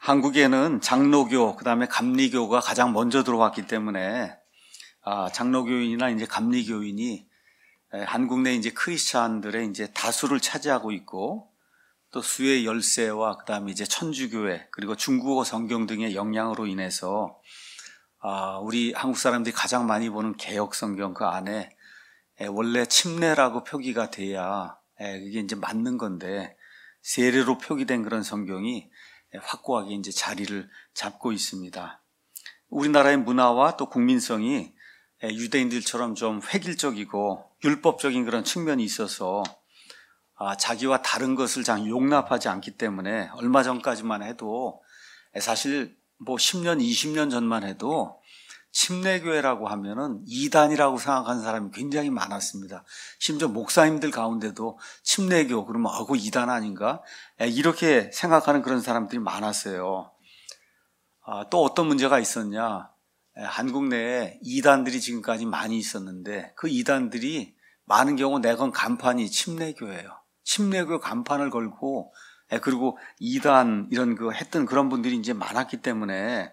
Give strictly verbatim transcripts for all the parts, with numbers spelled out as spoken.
한국에는 장로교, 그 다음에 감리교가 가장 먼저 들어왔기 때문에, 아, 장로교인이나 이제 감리교인이 한국 내 이제 크리스찬들의 이제 다수를 차지하고 있고, 또 수의 열세와 그 다음에 이제 천주교회, 그리고 중국어 성경 등의 영향으로 인해서, 아, 우리 한국 사람들이 가장 많이 보는 개역 성경 그 안에 원래 침례라고 표기가 돼야 그게 이제 맞는 건데, 세례로 표기된 그런 성경이 확고하게 이제 자리를 잡고 있습니다. 우리나라의 문화와 또 국민성이 유대인들처럼 좀 획일적이고 율법적인 그런 측면이 있어서 아, 자기와 다른 것을 잘 용납하지 않기 때문에 얼마 전까지만 해도 사실 뭐 십 년, 이십 년 전만 해도 침례교회라고 하면은 이단이라고 생각하는 사람이 굉장히 많았습니다. 심지어 목사님들 가운데도 침례교 그러면 아고 이단 아닌가? 이렇게 생각하는 그런 사람들이 많았어요. 아, 또 어떤 문제가 있었냐? 한국 내에 이단들이 지금까지 많이 있었는데 그 이단들이 많은 경우 내건 간판이 침례교예요. 침례교 간판을 걸고 그리고 이단 이런 그 했던 그런 분들이 이제 많았기 때문에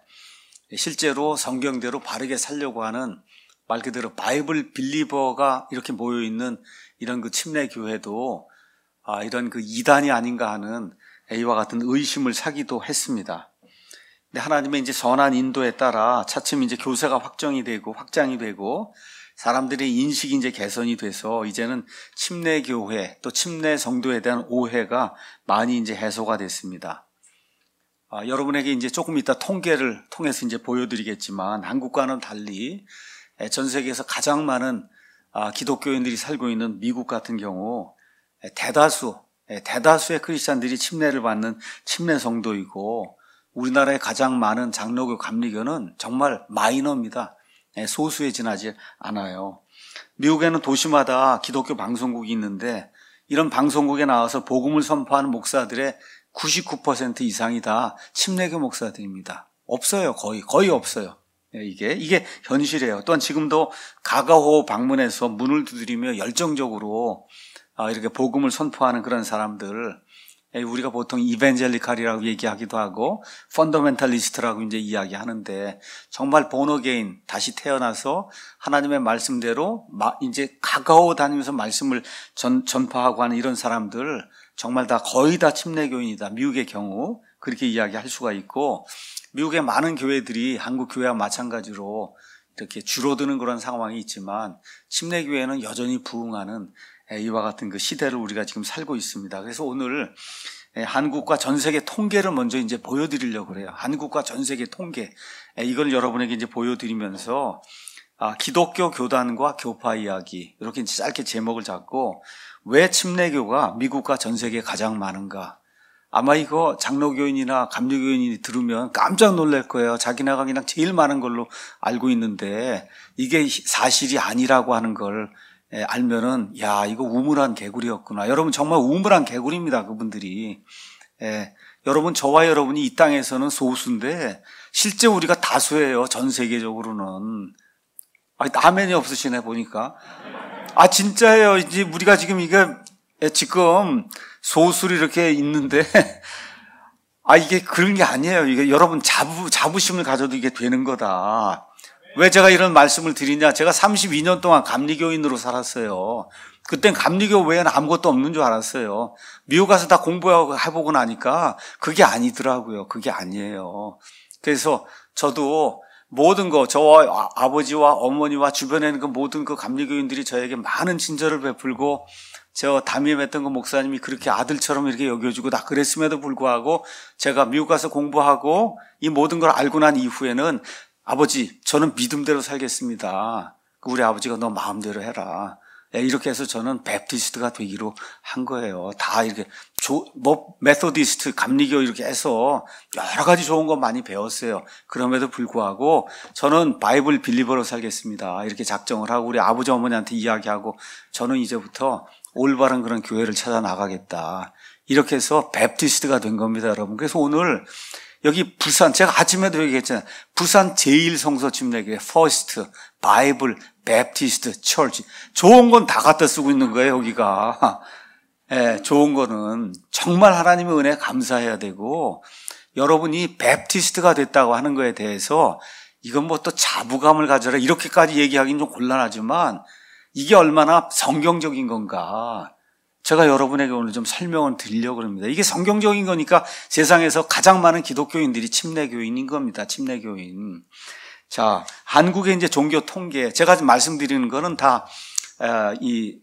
실제로 성경대로 바르게 살려고 하는 말 그대로 바이블 빌리버가 이렇게 모여 있는 이런 그 침례 교회도 아, 이런 그 이단이 아닌가 하는 이와 같은 의심을 사기도 했습니다. 근데 하나님의 이제 선한 인도에 따라 차츰 이제 교세가 확정이 되고 확장이 되고 사람들의 인식이 이제 개선이 돼서 이제는 침례 교회 또 침례 성도에 대한 오해가 많이 이제 해소가 됐습니다. 아, 여러분에게 이제 조금 이따 통계를 통해서 이제 보여드리겠지만 한국과는 달리 전 세계에서 가장 많은 아, 기독교인들이 살고 있는 미국 같은 경우 대다수, 대다수의 크리스찬들이 침례를 받는 침례 성도이고 우리나라에 가장 많은 장로교, 감리교는 정말 마이너입니다. 소수에 지나지 않아요. 미국에는 도시마다 기독교 방송국이 있는데 이런 방송국에 나와서 복음을 선포하는 목사들의 구십구 퍼센트 이상이 다 침례교 목사들입니다. 없어요. 거의 거의 없어요. 이게 이게 현실이에요. 또한 지금도 가가호 방문해서 문을 두드리며 열정적으로 이렇게 복음을 선포하는 그런 사람들, 우리가 보통 이벤젤리칼이라고 얘기하기도 하고 펀더멘탈리스트라고 이제 이야기하는데 정말 본어게인 다시 태어나서 하나님의 말씀대로 이제 가까워 다니면서 말씀을 전, 전파하고 하는 이런 사람들 정말 다 거의 다 침례교인이다. 미국의 경우 그렇게 이야기할 수가 있고 미국의 많은 교회들이 한국 교회와 마찬가지로 이렇게 줄어드는 그런 상황이 있지만 침례교회는 여전히 부흥하는 이와 같은 그 시대를 우리가 지금 살고 있습니다. 그래서 오늘 한국과 전 세계 통계를 먼저 이제 보여드리려고 그래요. 한국과 전 세계 통계. 이걸 여러분에게 이제 보여드리면서 기독교 교단과 교파 이야기 이렇게 짧게 제목을 잡고 왜 침례교가 미국과 전 세계에 가장 많은가? 아마 이거 장로교인이나 감리교인이 들으면 깜짝 놀랄 거예요. 자기네가 그냥 제일 많은 걸로 알고 있는데 이게 사실이 아니라고 하는 걸 알면은 야 이거 우물한 개구리였구나. 여러분 정말 우물한 개구리입니다. 그분들이. 예, 여러분 저와 여러분이 이 땅에서는 소수인데 실제 우리가 다수예요. 전 세계적으로는. 아, 아멘이 없으시네 보니까. 아 진짜예요. 이제 우리가 지금 이게 지금 소수로 이렇게 있는데 아 이게 그런 게 아니에요. 이게 여러분 자부 자부심을 가져도 이게 되는 거다. 왜 제가 이런 말씀을 드리냐? 제가 삼십이 년 동안 감리교인으로 살았어요. 그땐 감리교 외에는 아무것도 없는 줄 알았어요. 미국 가서 다 공부하고 해보고 나니까 그게 아니더라고요. 그게 아니에요. 그래서 저도 모든 거, 저와 아버지와 어머니와 주변에 있는 그 모든 그 감리교인들이 저에게 많은 친절을 베풀고 저 담임했던 그 목사님이 그렇게 아들처럼 이렇게 여겨주고 다 그랬음에도 불구하고 제가 미국 가서 공부하고 이 모든 걸 알고 난 이후에는 아버지, 저는 믿음대로 살겠습니다. 우리 아버지가 너 마음대로 해라. 이렇게 해서 저는 베프티스트가 되기로 한 거예요. 다 이렇게, 조, 뭐, 메소디스트, 감리교 이렇게 해서 여러 가지 좋은 거 많이 배웠어요. 그럼에도 불구하고 저는 바이블 빌리버로 살겠습니다. 이렇게 작정을 하고 우리 아버지 어머니한테 이야기하고 저는 이제부터 올바른 그런 교회를 찾아 나가겠다. 이렇게 해서 베프티스트가 된 겁니다, 여러분. 그래서 오늘 여기 부산, 제가 아침에도 얘기했잖아요. 부산 제일 성서 침례교회, 퍼스트, 바이블, 베프티스트, 처치. 좋은 건 다 갖다 쓰고 있는 거예요, 여기가. 예, 좋은 거는. 정말 하나님의 은혜에 감사해야 되고, 여러분이 베프티스트가 됐다고 하는 거에 대해서 이건 뭐 또 자부감을 가져라 이렇게까지 얘기하기는 좀 곤란하지만 이게 얼마나 성경적인 건가 제가 여러분에게 오늘 좀 설명을 드리려고 합니다. 이게 성경적인 거니까 세상에서 가장 많은 기독교인들이 침례교인인 겁니다. 침례교인. 자, 한국의 이제 종교 통계 제가 지금 말씀드리는 거는 다 이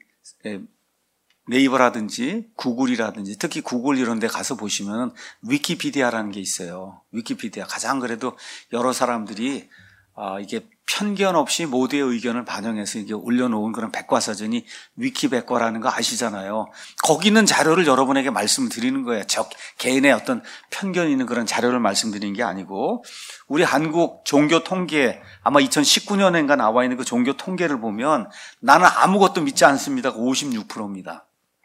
네이버라든지 구글이라든지 특히 구글 이런 데 가서 보시면 위키피디아라는 게 있어요. 위키피디아 가장 그래도 여러 사람들이 아, 이게 편견 없이 모두의 의견을 반영해서 이게 올려놓은 그런 백과사전이 위키백과라는 거 아시잖아요. 거기 있는 자료를 여러분에게 말씀을 드리는 거예요. 적 개인의 어떤 편견이 있는 그런 자료를 말씀드리는 게 아니고 우리 한국 종교 통계 아마 이천십구 년인가 나와 있는 그 종교 통계를 보면 나는 아무것도 믿지 않습니다가 오십육 퍼센트입니다.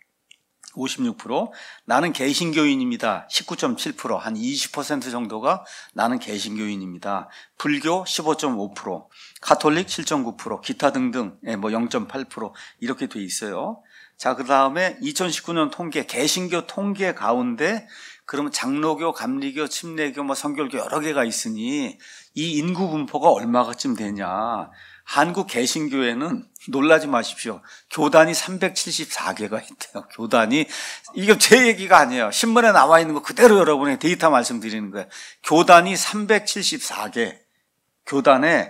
오십육 퍼센트 나는 개신교인입니다. 십구 점 칠 퍼센트 한 이십 퍼센트 정도가 나는 개신교인입니다. 불교 십오 점 오 퍼센트 카톨릭 칠 점 구 퍼센트 기타 등등 뭐 영 점 팔 퍼센트 이렇게 돼 있어요. 자, 그 다음에 이천십구 년 통계 개신교 통계 가운데 그러면 장로교, 감리교, 침례교, 뭐 성결교 여러 개가 있으니 이 인구 분포가 얼마쯤 되냐. 한국 개신교회는 놀라지 마십시오. 교단이 삼백칠십사 개가 있대요. 교단이. 이게 제 얘기가 아니에요. 신문에 나와 있는 거 그대로 여러분의 데이터 말씀드리는 거예요. 교단이 삼백칠십사 개. 교단에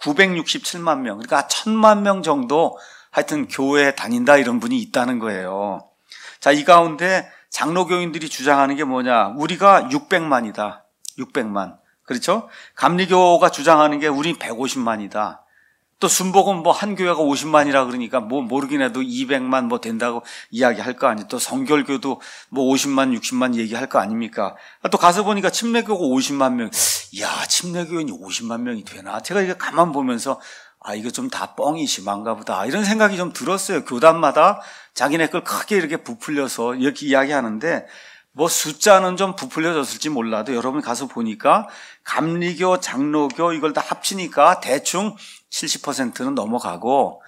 구백육십칠만 명. 그러니까 천만 명 정도 하여튼 교회에 다닌다 이런 분이 있다는 거예요. 자, 이 가운데 장로교인들이 주장하는 게 뭐냐. 우리가 육백만이다. 육백만. 그렇죠? 감리교가 주장하는 게 우리 백오십만이다. 또 순복음 뭐 한 교회가 오십만이라 그러니까 뭐 모르긴 해도 이백만 뭐 된다고 이야기할 거 아니에요. 또 성결교도 뭐 오십만, 육십만 얘기할 거 아닙니까? 또 가서 보니까 침례교가 오십만 명. 이야, 침례교인이 오십만 명이 되나? 제가 이게 가만 보면서 아, 이거 좀 다 뻥이 심한가 보다. 이런 생각이 좀 들었어요. 교단마다 자기네 걸 크게 이렇게 부풀려서 이렇게 이야기하는데 뭐 숫자는 좀 부풀려졌을지 몰라도 여러분 가서 보니까 감리교, 장로교 이걸 다 합치니까 대충 칠십 퍼센트는 넘어가고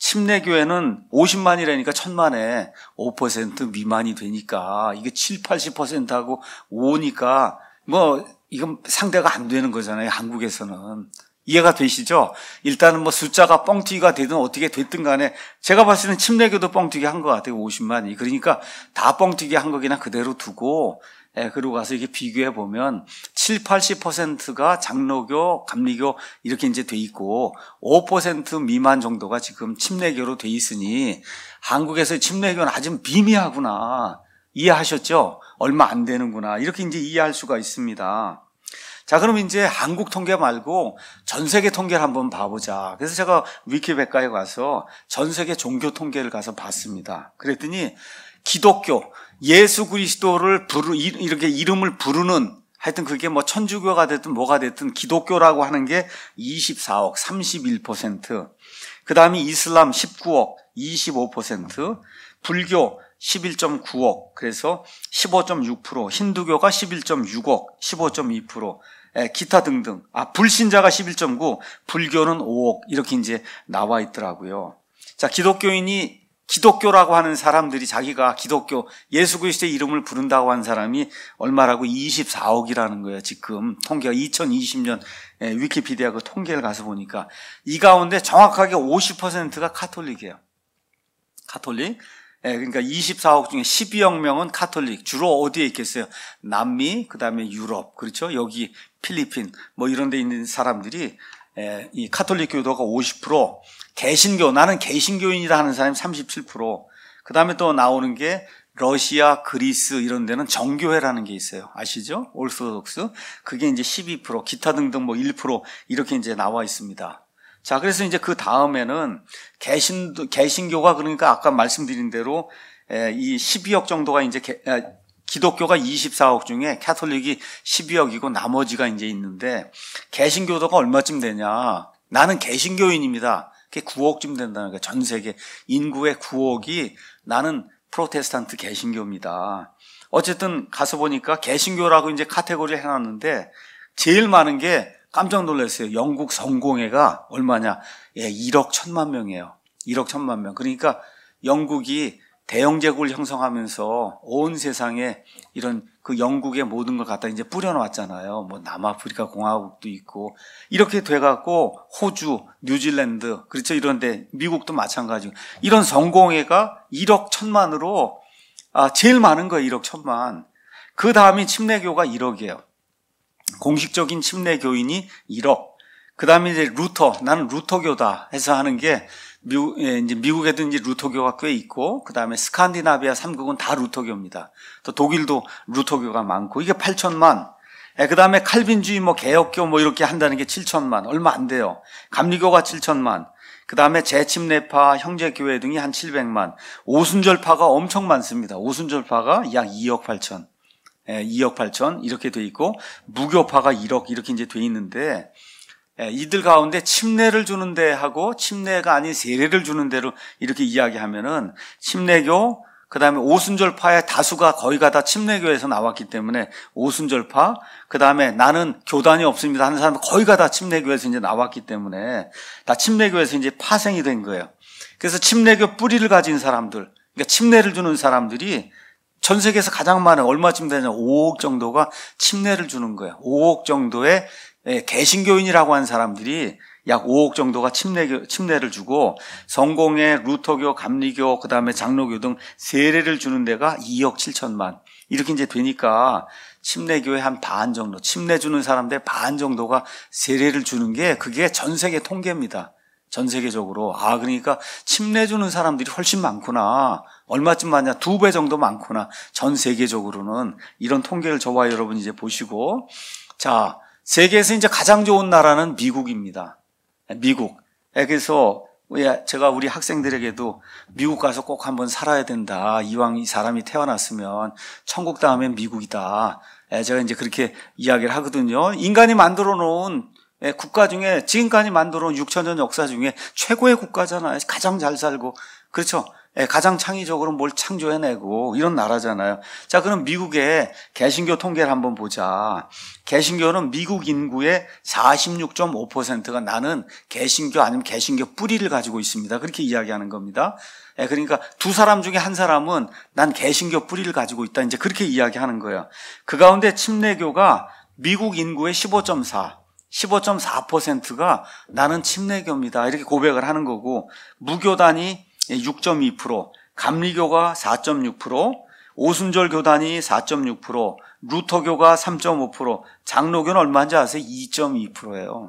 침례교회는 오십만이라니까 천만에 오 퍼센트 미만이 되니까 이게 칠, 팔십 퍼센트하고 오니까 뭐 이건 상대가 안 되는 거잖아요. 한국에서는. 이해가 되시죠? 일단은 뭐 숫자가 뻥튀기가 되든 어떻게 됐든 간에 제가 봤을 때는 침례교도 뻥튀기 한 것 같아요. 오십만이. 그러니까 다 뻥튀기 한 거기나 그대로 두고 예, 그러고 가서 이게 비교해 보면 칠, 팔십 퍼센트가 장로교, 감리교 이렇게 이제 돼 있고 오 퍼센트 미만 정도가 지금 침례교로 돼 있으니 한국에서 침례교는 아주 미미하구나. 이해하셨죠? 얼마 안 되는구나. 이렇게 이제 이해할 수가 있습니다. 자, 그럼 이제 한국 통계 말고 전 세계 통계를 한번 봐보자. 그래서 제가 위키백과에 가서 전 세계 종교 통계를 가서 봤습니다. 그랬더니 기독교, 예수 그리스도를 부르, 이렇게 이름을 부르는 하여튼 그게 뭐 천주교가 됐든 뭐가 됐든 기독교라고 하는 게 이십사억, 삼십일 퍼센트. 그 다음에 이슬람 십구억, 이십오 퍼센트. 불교 십일 점 구억, 그래서 십오 점 육 퍼센트, 힌두교가 십일 점 육억, 십오 점 이 퍼센트, 예, 기타 등등. 아, 불신자가 십일 점 구, 불교는 오억, 이렇게 이제 나와 있더라고요. 자, 기독교인이 기독교라고 하는 사람들이 자기가 기독교, 예수 그리스도의 이름을 부른다고 하는 사람이 얼마라고 이십사억이라는 거예요, 지금. 통계가 이천이십 년 예, 위키피디아 그 통계를 가서 보니까. 이 가운데 정확하게 오십 퍼센트가 카톨릭이에요. 카톨릭. 예, 그러니까 이십사억 중에 십이억 명은 카톨릭. 주로 어디에 있겠어요? 남미, 그 다음에 유럽, 그렇죠? 여기 필리핀, 뭐 이런 데 있는 사람들이, 예, 이 카톨릭 교도가 오십 퍼센트, 개신교, 나는 개신교인이라 하는 사람이 삼십칠 퍼센트, 그 다음에 또 나오는 게 러시아, 그리스 이런 데는 정교회라는 게 있어요. 아시죠? 올소독스. 그게 이제 십이 퍼센트, 기타 등등 뭐 일 퍼센트 이렇게 이제 나와 있습니다. 자, 그래서 이제 그 다음에는 개신, 개신교가 그러니까 아까 말씀드린 대로 이 십이억 정도가 이제 개, 기독교가 이십사억 중에 카톨릭이 십이억이고 나머지가 이제 있는데 개신교도가 얼마쯤 되냐. 나는 개신교인입니다. 그게 구억쯤 된다는 거예요. 전 세계 인구의 구억이 나는 프로테스탄트 개신교입니다. 어쨌든 가서 보니까 개신교라고 이제 카테고리를 해놨는데 제일 많은 게 깜짝 놀랐어요. 영국 성공회가 얼마냐? 예, 일억 천만 명이에요. 일억 천만 명. 그러니까 영국이 대영제국을 형성하면서 온 세상에 이런 그 영국의 모든 걸 갖다 이제 뿌려놓았잖아요. 뭐 남아프리카 공화국도 있고 이렇게 돼갖고 호주, 뉴질랜드, 그렇죠. 이런데 미국도 마찬가지고 이런 성공회가 일억 천만으로 아 제일 많은 거예요. 일억 천만. 그 다음이 침례교가 일억이에요. 공식적인 침례교인이 일억. 그 다음에 이제 루터, 나는 루터교다 해서 하는 게 미국, 예, 이제 미국에도 이제 루터교가 꽤 있고, 그 다음에 스칸디나비아 삼 국은 다 루터교입니다. 또 독일도 루터교가 많고, 이게 팔천만. 예, 그 다음에 칼빈주의, 뭐 개혁교 뭐 이렇게 한다는 게 칠천만. 얼마 안 돼요. 감리교가 칠천만. 그 다음에 재침례파, 형제교회 등이 한 칠백만. 오순절파가 엄청 많습니다. 오순절파가 약 이억 팔천. 예, 이억 팔천 이렇게 돼 있고, 무교파가 일억 이렇게 이제 돼 있는데, 예, 이들 가운데 침례를 주는 데 하고 침례가 아닌 세례를 주는 데로 이렇게 이야기하면은 침례교, 그 다음에 오순절파의 다수가 거의가 다 침례교에서 나왔기 때문에 오순절파, 그 다음에 나는 교단이 없습니다 하는 사람은 거의가 다 침례교에서 이제 나왔기 때문에 다 침례교에서 이제 파생이 된 거예요. 그래서 침례교 뿌리를 가진 사람들, 그러니까 침례를 주는 사람들이 전 세계에서 가장 많은, 얼마쯤 되냐, 오억 정도가 침례를 주는 거예요. 오억 정도의 예, 개신교인이라고 하는 사람들이 약 오억 정도가 침례, 침례를 주고 성공회, 루터교, 감리교, 그 다음에 장로교 등 세례를 주는 데가 이억 칠천만. 이렇게 이제 되니까 침례교의 한 반 정도, 침례 주는 사람들 반 정도가 세례를 주는 게 그게 전 세계 통계입니다. 전 세계적으로. 아, 그러니까 침례 주는 사람들이 훨씬 많구나. 얼마쯤 많냐? 두 배 정도 많구나. 전 세계적으로는. 이런 통계를 저와 여러분 이제 보시고. 자, 세계에서 이제 가장 좋은 나라는 미국입니다. 미국. 그래서 제가 우리 학생들에게도 미국 가서 꼭 한번 살아야 된다. 이왕 이 사람이 태어났으면 천국 다음엔 미국이다. 제가 이제 그렇게 이야기를 하거든요. 인간이 만들어 놓은 국가 중에, 지금까지 만들어 놓은 육천 년 역사 중에 최고의 국가잖아요. 가장 잘 살고. 그렇죠. 가장 창의적으로 뭘 창조해내고 이런 나라잖아요. 자, 그럼 미국의 개신교 통계를 한번 보자. 개신교는 미국 인구의 사십육 점 오 퍼센트가 나는 개신교 아니면 개신교 뿌리를 가지고 있습니다. 그렇게 이야기하는 겁니다. 그러니까 두 사람 중에 한 사람은 난 개신교 뿌리를 가지고 있다. 이제 그렇게 이야기하는 거예요. 그 가운데 침례교가 미국 인구의 십오 점 사, 십오 점 사 퍼센트가 나는 침례교입니다. 이렇게 고백을 하는 거고, 무교단이 육 점 이 퍼센트, 감리교가 사 점 육 퍼센트, 오순절 교단이 사 점 육 퍼센트, 루터교가 삼 점 오 퍼센트, 장로교는 얼마인지 아세요? 이 점 이 퍼센트예요.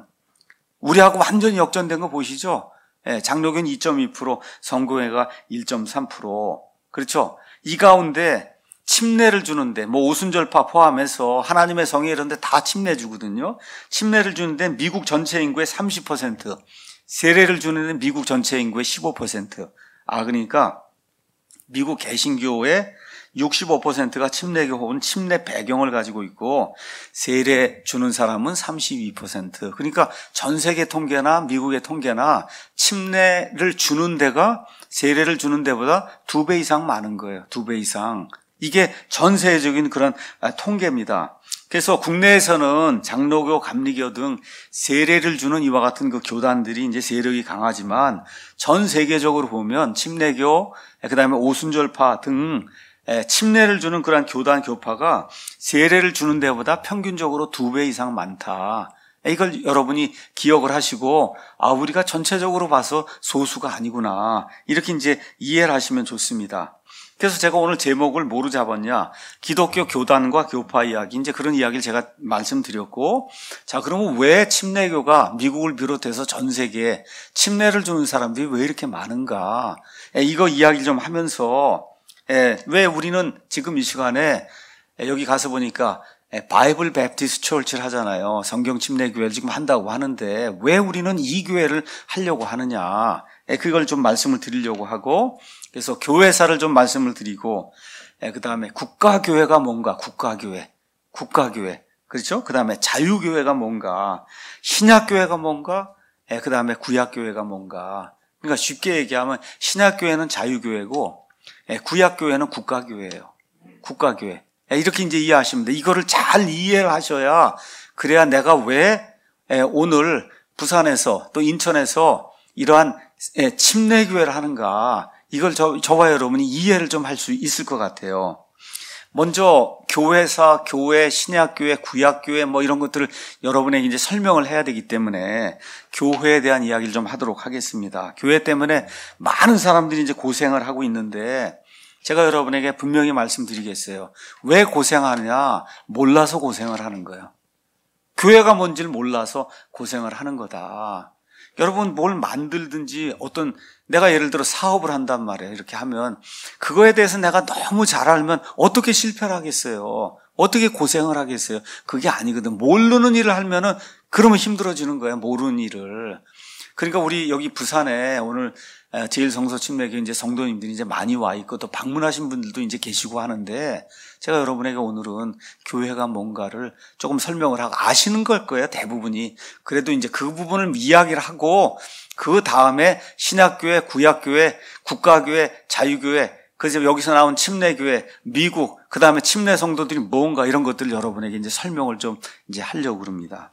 우리하고 완전히 역전된 거 보시죠? 예, 장로교는 이 점 이 퍼센트, 성교회가 일 점 삼 퍼센트. 그렇죠? 이 가운데 침례를 주는데, 뭐 오순절파 포함해서 하나님의 성회 이런 데 다 침례 주거든요. 침례를 주는데 미국 전체 인구의 삼십 퍼센트, 세례를 주는데 미국 전체 인구의 십오 퍼센트. 아, 그러니까 미국 개신교의 육십오 퍼센트가 침례교 혹은 침례 배경을 가지고 있고 세례 주는 사람은 삼십이 퍼센트. 그러니까 전 세계 통계나 미국의 통계나 침례를 주는 데가 세례를 주는 데보다 두 배 이상 많은 거예요. 두 배 이상. 이게 전 세계적인 그런 통계입니다. 그래서 국내에서는 장로교, 감리교 등 세례를 주는 이와 같은 그 교단들이 이제 세력이 강하지만 전 세계적으로 보면 침례교, 그다음에 오순절파 등 침례를 주는 그런 교단, 교파가 세례를 주는 데보다 평균적으로 두 배 이상 많다. 이걸 여러분이 기억을 하시고, 아, 우리가 전체적으로 봐서 소수가 아니구나. 이렇게 이제 이해를 하시면 좋습니다. 그래서 제가 오늘 제목을 뭐로 잡았냐? 기독교 교단과 교파 이야기. 이제 그런 이야기를 제가 말씀드렸고, 자, 그러면 왜 침례교가 미국을 비롯해서 전 세계에 침례를 주는 사람들이 왜 이렇게 많은가? 이거 이야기를 좀 하면서, 왜 우리는 지금 이 시간에 여기 가서 보니까 바이블 베프티스트 처치를 하잖아요. 성경 침례교회를 지금 한다고 하는데 왜 우리는 이 교회를 하려고 하느냐? 그걸 좀 말씀을 드리려고 하고, 그래서 교회사를 좀 말씀을 드리고, 그 다음에 국가교회가 뭔가, 국가교회, 국가교회, 그렇죠? 그 다음에 자유교회가 뭔가, 신약교회가 뭔가, 그 다음에 구약교회가 뭔가. 그러니까 쉽게 얘기하면 신약교회는 자유교회고, 구약교회는 국가교회예요. 국가교회. 이렇게 이제 이해하시면 돼요. 이거를 잘 이해를 하셔야, 그래야 내가 왜 오늘 부산에서 또 인천에서 이러한 침례교회를 하는가, 이걸 저, 저와 여러분이 이해를 좀 할 수 있을 것 같아요. 먼저 교회사, 교회, 신약교회, 구약교회 뭐 이런 것들을 여러분에게 이제 설명을 해야 되기 때문에 교회에 대한 이야기를 좀 하도록 하겠습니다. 교회 때문에 많은 사람들이 이제 고생을 하고 있는데 제가 여러분에게 분명히 말씀드리겠어요. 왜 고생하느냐? 몰라서 고생을 하는 거예요. 교회가 뭔지를 몰라서 고생을 하는 거다. 여러분 뭘 만들든지 어떤 내가 예를 들어 사업을 한단 말이에요. 이렇게 하면 그거에 대해서 내가 너무 잘 알면 어떻게 실패를 하겠어요? 어떻게 고생을 하겠어요? 그게 아니거든. 모르는 일을 하면은 그러면 힘들어지는 거예요. 모르는 일을. 그러니까 우리 여기 부산에 오늘 제일 성서 침례교회 이제 성도님들이 이제 많이 와 있고 또 방문하신 분들도 이제 계시고 하는데 제가 여러분에게 오늘은 교회가 뭔가를 조금 설명을 하고 아시는 걸 거예요. 대부분이. 그래도 이제 그 부분을 이야기를 하고 그 다음에 신약교회, 구약교회, 국가교회, 자유교회, 그래서 여기서 나온 침례교회, 미국, 그 다음에 침례 성도들이 뭔가 이런 것들을 여러분에게 이제 설명을 좀 이제 하려고 그럽니다.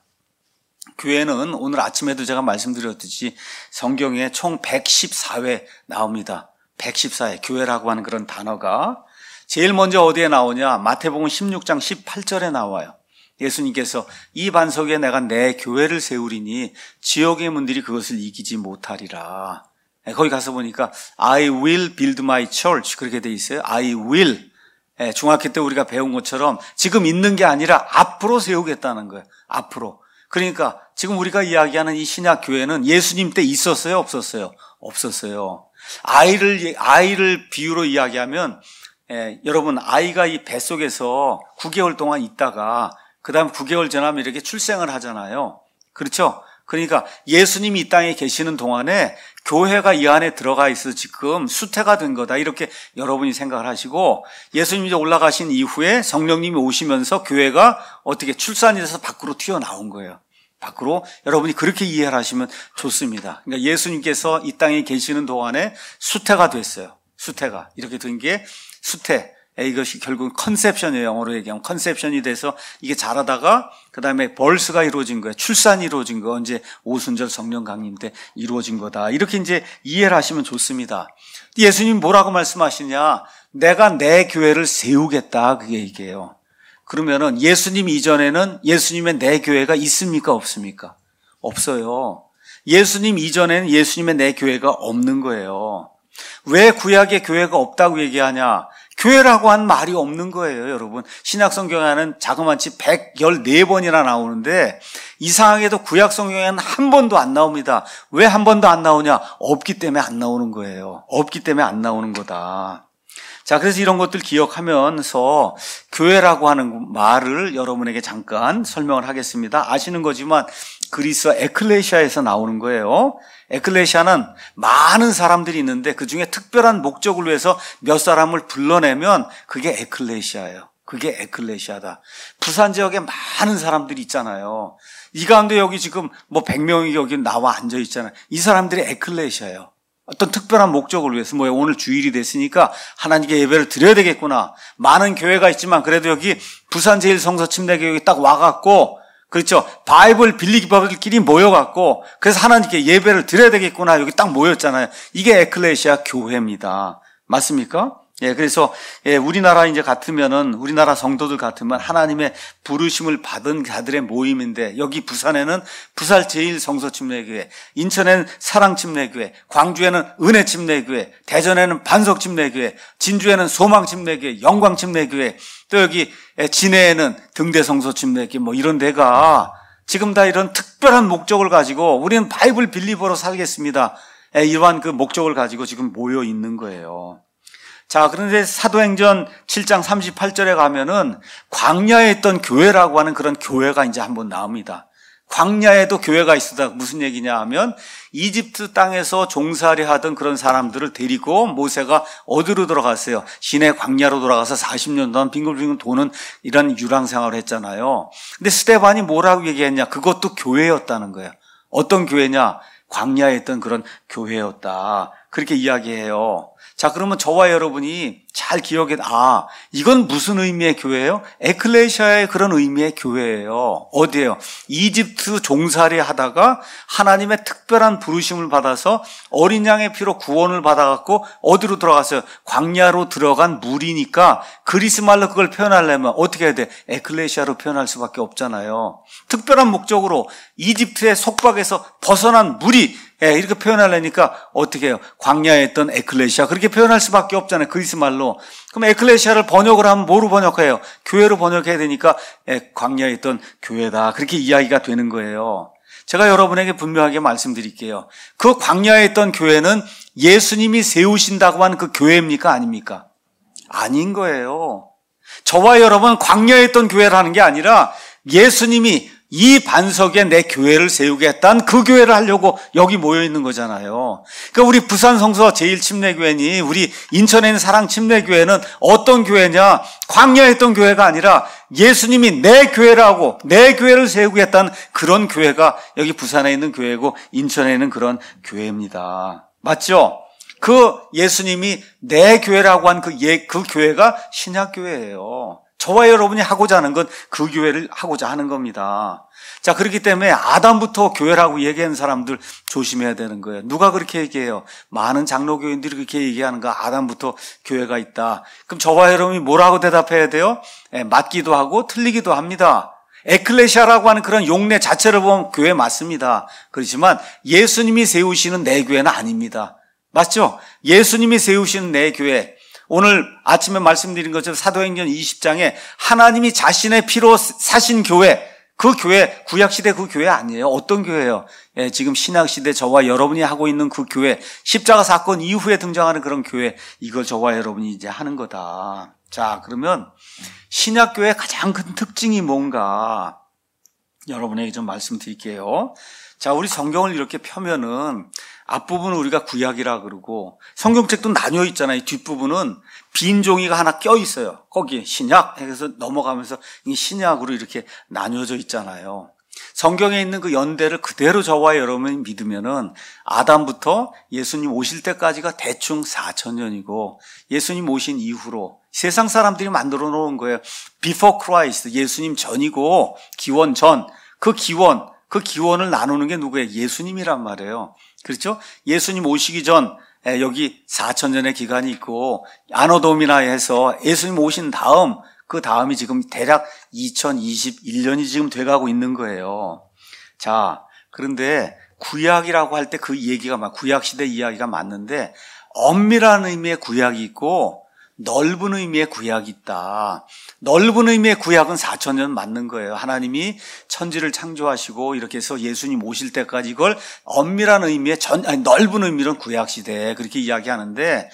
교회는 오늘 아침에도 제가 말씀드렸듯이 성경에 총 백십사 회 나옵니다. 백십사 회, 교회라고 하는 그런 단어가. 제일 먼저 어디에 나오냐? 마태복음 십육 장 십팔 절에 나와요. 예수님께서 이 반석에 내가 내 교회를 세우리니 지옥의 문들이 그것을 이기지 못하리라. 거기 가서 보니까 I will build my church 그렇게 돼 있어요. I will. 중학교 때 우리가 배운 것처럼 지금 있는 게 아니라 앞으로 세우겠다는 거예요. 앞으로. 그러니까 지금 우리가 이야기하는 이 신약 교회는 예수님 때 있었어요? 없었어요? 없었어요. 아이를, 아이를 비유로 이야기하면, 예, 여러분, 아이가 이 뱃속에서 구 개월 동안 있다가, 그 다음 구 개월 지나면 이렇게 출생을 하잖아요. 그렇죠? 그러니까 예수님이 이 땅에 계시는 동안에 교회가 이 안에 들어가 있어 지금 수태가 된 거다. 이렇게 여러분이 생각을 하시고 예수님이 올라가신 이후에 성령님이 오시면서 교회가 어떻게 출산이 돼서 밖으로 튀어나온 거예요. 밖으로 여러분이 그렇게 이해를 하시면 좋습니다. 그러니까 예수님께서 이 땅에 계시는 동안에 수태가 됐어요. 수태가. 이렇게 된 게 수태. 이것이 결국 컨셉션이에요. 영어로 얘기하면 컨셉션이 돼서 이게 자라다가 그 다음에 벌스가 이루어진 거예요. 출산이 이루어진 거. 이제 오순절 성령 강림 때 이루어진 거다. 이렇게 이제 이해를 하시면 좋습니다. 예수님 뭐라고 말씀하시냐? 내가 내 교회를 세우겠다. 그게 이게요. 그러면은 예수님 이전에는 예수님의 내 교회가 있습니까? 없습니까? 없어요. 예수님 이전에는 예수님의 내 교회가 없는 거예요. 왜 구약의 교회가 없다고 얘기하냐? 교회라고 한 말이 없는 거예요, 여러분. 신약 성경에는 자그마치 백십사 번이나 나오는데 이상하게도 구약 성경에는 한 번도 안 나옵니다. 왜 한 번도 안 나오냐? 없기 때문에 안 나오는 거예요. 없기 때문에 안 나오는 거다. 자, 그래서 이런 것들 기억하면서 교회라고 하는 말을 여러분에게 잠깐 설명을 하겠습니다. 아시는 거지만 그리스어 에클레시아에서 나오는 거예요. 에클레시아는 많은 사람들이 있는데 그중에 특별한 목적을 위해서 몇 사람을 불러내면 그게 에클레시아예요. 그게 에클레시아다. 부산 지역에 많은 사람들이 있잖아요. 이 가운데 여기 지금 뭐 백 명이 여기 나와 앉아 있잖아요. 이 사람들이 에클레시아예요. 어떤 특별한 목적을 위해서 뭐 오늘 주일이 됐으니까 하나님께 예배를 드려야 되겠구나. 많은 교회가 있지만 그래도 여기 부산 제일 성서 침례교육에 딱 와갖고 그렇죠. 바이블 빌리기법들끼리 모여갖고 그래서 하나님께 예배를 드려야 되겠구나. 여기 딱 모였잖아요. 이게 에클레시아 교회입니다. 맞습니까? 예, 그래서 예, 우리나라 이제 같으면은 우리나라 성도들 같으면 하나님의 부르심을 받은 자들의 모임인데 여기 부산에는 부산 제일 성서 침례교회, 인천에는 사랑 침례교회, 광주에는 은혜 침례교회, 대전에는 반석 침례교회, 진주에는 소망 침례교회, 영광 침례교회, 또 여기 진해에는 등대 성서 침례교회 뭐 이런 데가 지금 다 이런 특별한 목적을 가지고 우리는 바이블 빌리버로 살겠습니다. 예, 이러한 그 목적을 가지고 지금 모여 있는 거예요. 자, 그런데 사도행전 칠 장 삼십팔 절에 가면은 광야에 있던 교회라고 하는 그런 교회가 이제 한번 나옵니다. 광야에도 교회가 있었다. 무슨 얘기냐 하면 이집트 땅에서 종살이 하던 그런 사람들을 데리고 모세가 어디로 들어갔어요? 시내 광야로 돌아가서 사십 년 동안 빙글빙글 도는 이런 유랑 생활을 했잖아요. 근데 스데반이 뭐라고 얘기했냐? 그것도 교회였다는 거예요. 어떤 교회냐? 광야에 있던 그런 교회였다. 그렇게 이야기해요. 자, 자, 그러면 저와 여러분이 잘 기억해, 아, 이건 무슨 의미의 교회예요? 에클레시아의 그런 의미의 교회예요. 어디예요? 이집트 종살이 하다가 하나님의 특별한 부르심을 받아서 어린 양의 피로 구원을 받아갖고 어디로 들어갔어요? 광야로 들어간 무리니까 그리스 말로 그걸 표현하려면 어떻게 해야 돼? 에클레시아로 표현할 수밖에 없잖아요. 특별한 목적으로 이집트의 속박에서 벗어난 무리, 예, 이렇게 표현하려니까 어떻게 해요? 광야에 있던 에클레시아, 그렇게 표현할 수밖에 없잖아요. 그리스 말로. 그럼 에클레시아를 번역을 하면 뭐로 번역해요? 교회로 번역해야 되니까 예, 광야에 있던 교회다, 그렇게 이야기가 되는 거예요. 제가 여러분에게 분명하게 말씀드릴게요. 그 광야에 있던 교회는 예수님이 세우신다고 하는 그 교회입니까? 아닙니까? 아닌 거예요. 저와 여러분 광야에 있던 교회라는 게 아니라 예수님이 이 반석에 내 교회를 세우겠다는 그 교회를 하려고 여기 모여 있는 거잖아요. 그러니까 우리 부산 성서 제일 침례교회니 우리 인천에 있는 사랑 침례교회는 어떤 교회냐? 광야에 있던 교회가 아니라 예수님이 내 교회라고 내 교회를 세우겠다는 그런 교회가 여기 부산에 있는 교회고 인천에 있는 그런 교회입니다. 맞죠? 그 예수님이 내 교회라고 한 그 예, 그 교회가 신약교회예요. 저와 여러분이 하고자 하는 건 그 교회를 하고자 하는 겁니다. 자, 그렇기 때문에 아담부터 교회라고 얘기하는 사람들 조심해야 되는 거예요. 누가 그렇게 얘기해요? 많은 장로교인들이 그렇게 얘기하는가? 아담부터 교회가 있다. 그럼 저와 여러분이 뭐라고 대답해야 돼요? 예, 맞기도 하고 틀리기도 합니다. 에클레시아라고 하는 그런 용례 자체를 보면 교회 맞습니다. 그렇지만 예수님이 세우시는 내 교회는 아닙니다. 맞죠? 예수님이 세우시는 내 교회, 오늘 아침에 말씀드린 것처럼 사도행전 이십 장에 하나님이 자신의 피로 사신 교회, 그 교회, 구약시대 그 교회 아니에요. 어떤 교회예요? 예, 지금 신약시대 저와 여러분이 하고 있는 그 교회, 십자가 사건 이후에 등장하는 그런 교회, 이걸 저와 여러분이 이제 하는 거다. 자, 그러면 신약교회의 가장 큰 특징이 뭔가 여러분에게 좀 말씀드릴게요. 자, 우리 성경을 이렇게 펴면은 앞부분은 우리가 구약이라 그러고 성경책도 나뉘어 있잖아요. 뒷부분은 빈 종이가 하나 껴 있어요. 거기에 신약 해서 넘어가면서 이 신약으로 이렇게 나뉘어져 있잖아요. 성경에 있는 그 연대를 그대로 저와 여러분이 믿으면은 아담부터 예수님 오실 때까지가 대충 사천 년이고 예수님 오신 이후로 세상 사람들이 만들어 놓은 거예요. Before Christ, 예수님 전이고 기원 전, 그 기원, 그 기원을 나누는 게 누구예요? 예수님이란 말이에요. 그렇죠? 예수님 오시기 전 여기 사천 년의 기간이 있고 아노도미나에 해서 예수님 오신 다음 그 다음이 지금 대략 이천이십일 년이 지금 돼가고 있는 거예요. 자, 그런데 구약이라고 할 때 그 얘기가 막 구약시대 이야기가 맞는데 엄밀한 의미의 구약이 있고 넓은 의미의 구약이 있다. 넓은 의미의 구약은 사천 년 맞는 거예요. 하나님이 천지를 창조하시고 이렇게 해서 예수님 오실 때까지 이걸 엄밀한 의미의 전, 아니, 넓은 의미로는 구약시대 그렇게 이야기하는데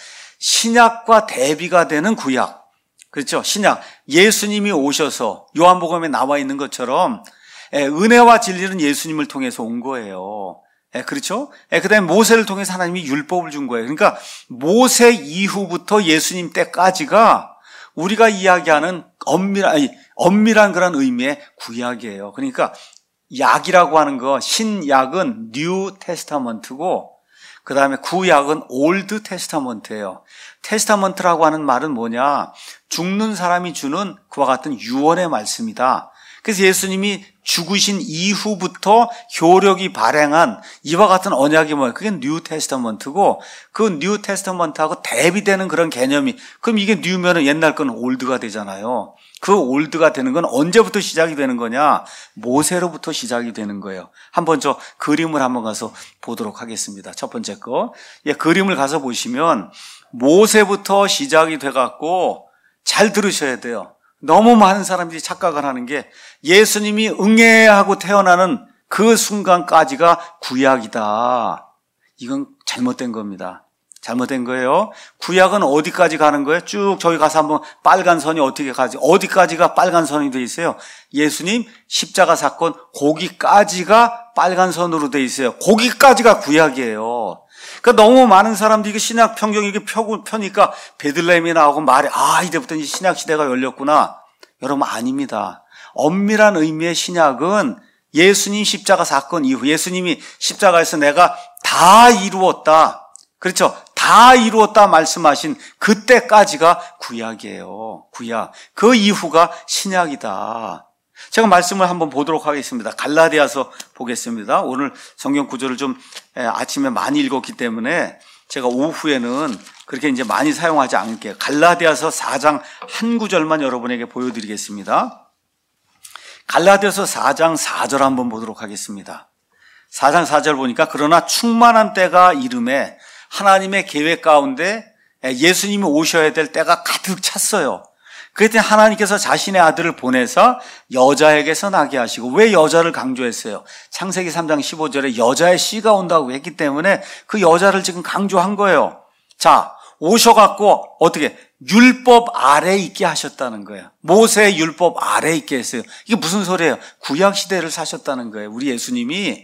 신약과 대비가 되는 구약. 그렇죠? 신약. 예수님이 오셔서 요한복음에 나와 있는 것처럼 은혜와 진리는 예수님을 통해서 온 거예요. 예, 그렇죠? 예, 그 다음에 모세를 통해서 하나님이 율법을 준 거예요. 그러니까 모세 이후부터 예수님 때까지가 우리가 이야기하는 엄밀한, 아니, 엄밀한 그런 의미의 구약이에요. 그러니까 약이라고 하는 거, 신약은 뉴 테스타먼트고 그 다음에 구약은 올드 테스타먼트예요. 테스타먼트라고 하는 말은 뭐냐? 죽는 사람이 주는 그와 같은 유언의 말씀이다. 그래서 예수님이 죽으신 이후부터 효력이 발행한 이와 같은 언약이 뭐예요? 그게 뉴 테스터먼트고 그 뉴 테스터먼트하고 대비되는 그런 개념이, 그럼 이게 뉴면은 옛날 건 올드가 되잖아요. 그 올드가 되는 건 언제부터 시작이 되는 거냐? 모세로부터 시작이 되는 거예요. 한번 저 그림을 한번 가서 보도록 하겠습니다. 첫 번째 거. 예, 그림을 가서 보시면 모세부터 시작이 돼갖고 잘 들으셔야 돼요. 너무 많은 사람들이 착각을 하는 게 예수님이 응애하고 태어나는 그 순간까지가 구약이다. 이건 잘못된 겁니다. 잘못된 거예요. 구약은 어디까지 가는 거예요? 쭉 저기 가서 한번 빨간 선이 어떻게 가지? 어디까지가 빨간 선이 돼 있어요? 예수님 십자가 사건 거기까지가 빨간 선으로 돼 있어요. 거기까지가 구약이에요. 그러니까 너무 많은 사람들이 신약 평경 이렇게 펴고 펴니까 베들레헴이 나오고 말이 아 이제부터 이제 신약 시대가 열렸구나. 여러분 아닙니다. 엄밀한 의미의 신약은 예수님 십자가 사건 이후 예수님이 십자가에서 내가 다 이루었다. 그렇죠? 다 이루었다 말씀하신 그때까지가 구약이에요. 구약. 그 이후가 신약이다. 제가 말씀을 한번 보도록 하겠습니다. 갈라디아서 보겠습니다. 오늘 성경 구절을 좀 아침에 많이 읽었기 때문에 제가 오후에는 그렇게 이제 많이 사용하지 않을게요. 갈라디아서 사 장 한 구절만 여러분에게 보여드리겠습니다. 갈라디아서 사 장 사 절 한번 보도록 하겠습니다. 사 장 사 절 보니까 그러나 충만한 때가 이름에 하나님의 계획 가운데 예수님이 오셔야 될 때가 가득 찼어요. 그랬더니 하나님께서 자신의 아들을 보내서 여자에게서 나게 하시고, 왜 여자를 강조했어요? 창세기 삼 장 십오 절에 여자의 씨가 온다고 했기 때문에 그 여자를 지금 강조한 거예요. 자, 오셔갖고 어떻게 율법 아래 있게 하셨다는 거예요. 모세의 율법 아래 있게 했어요. 이게 무슨 소리예요? 구약 시대를 사셨다는 거예요. 우리 예수님이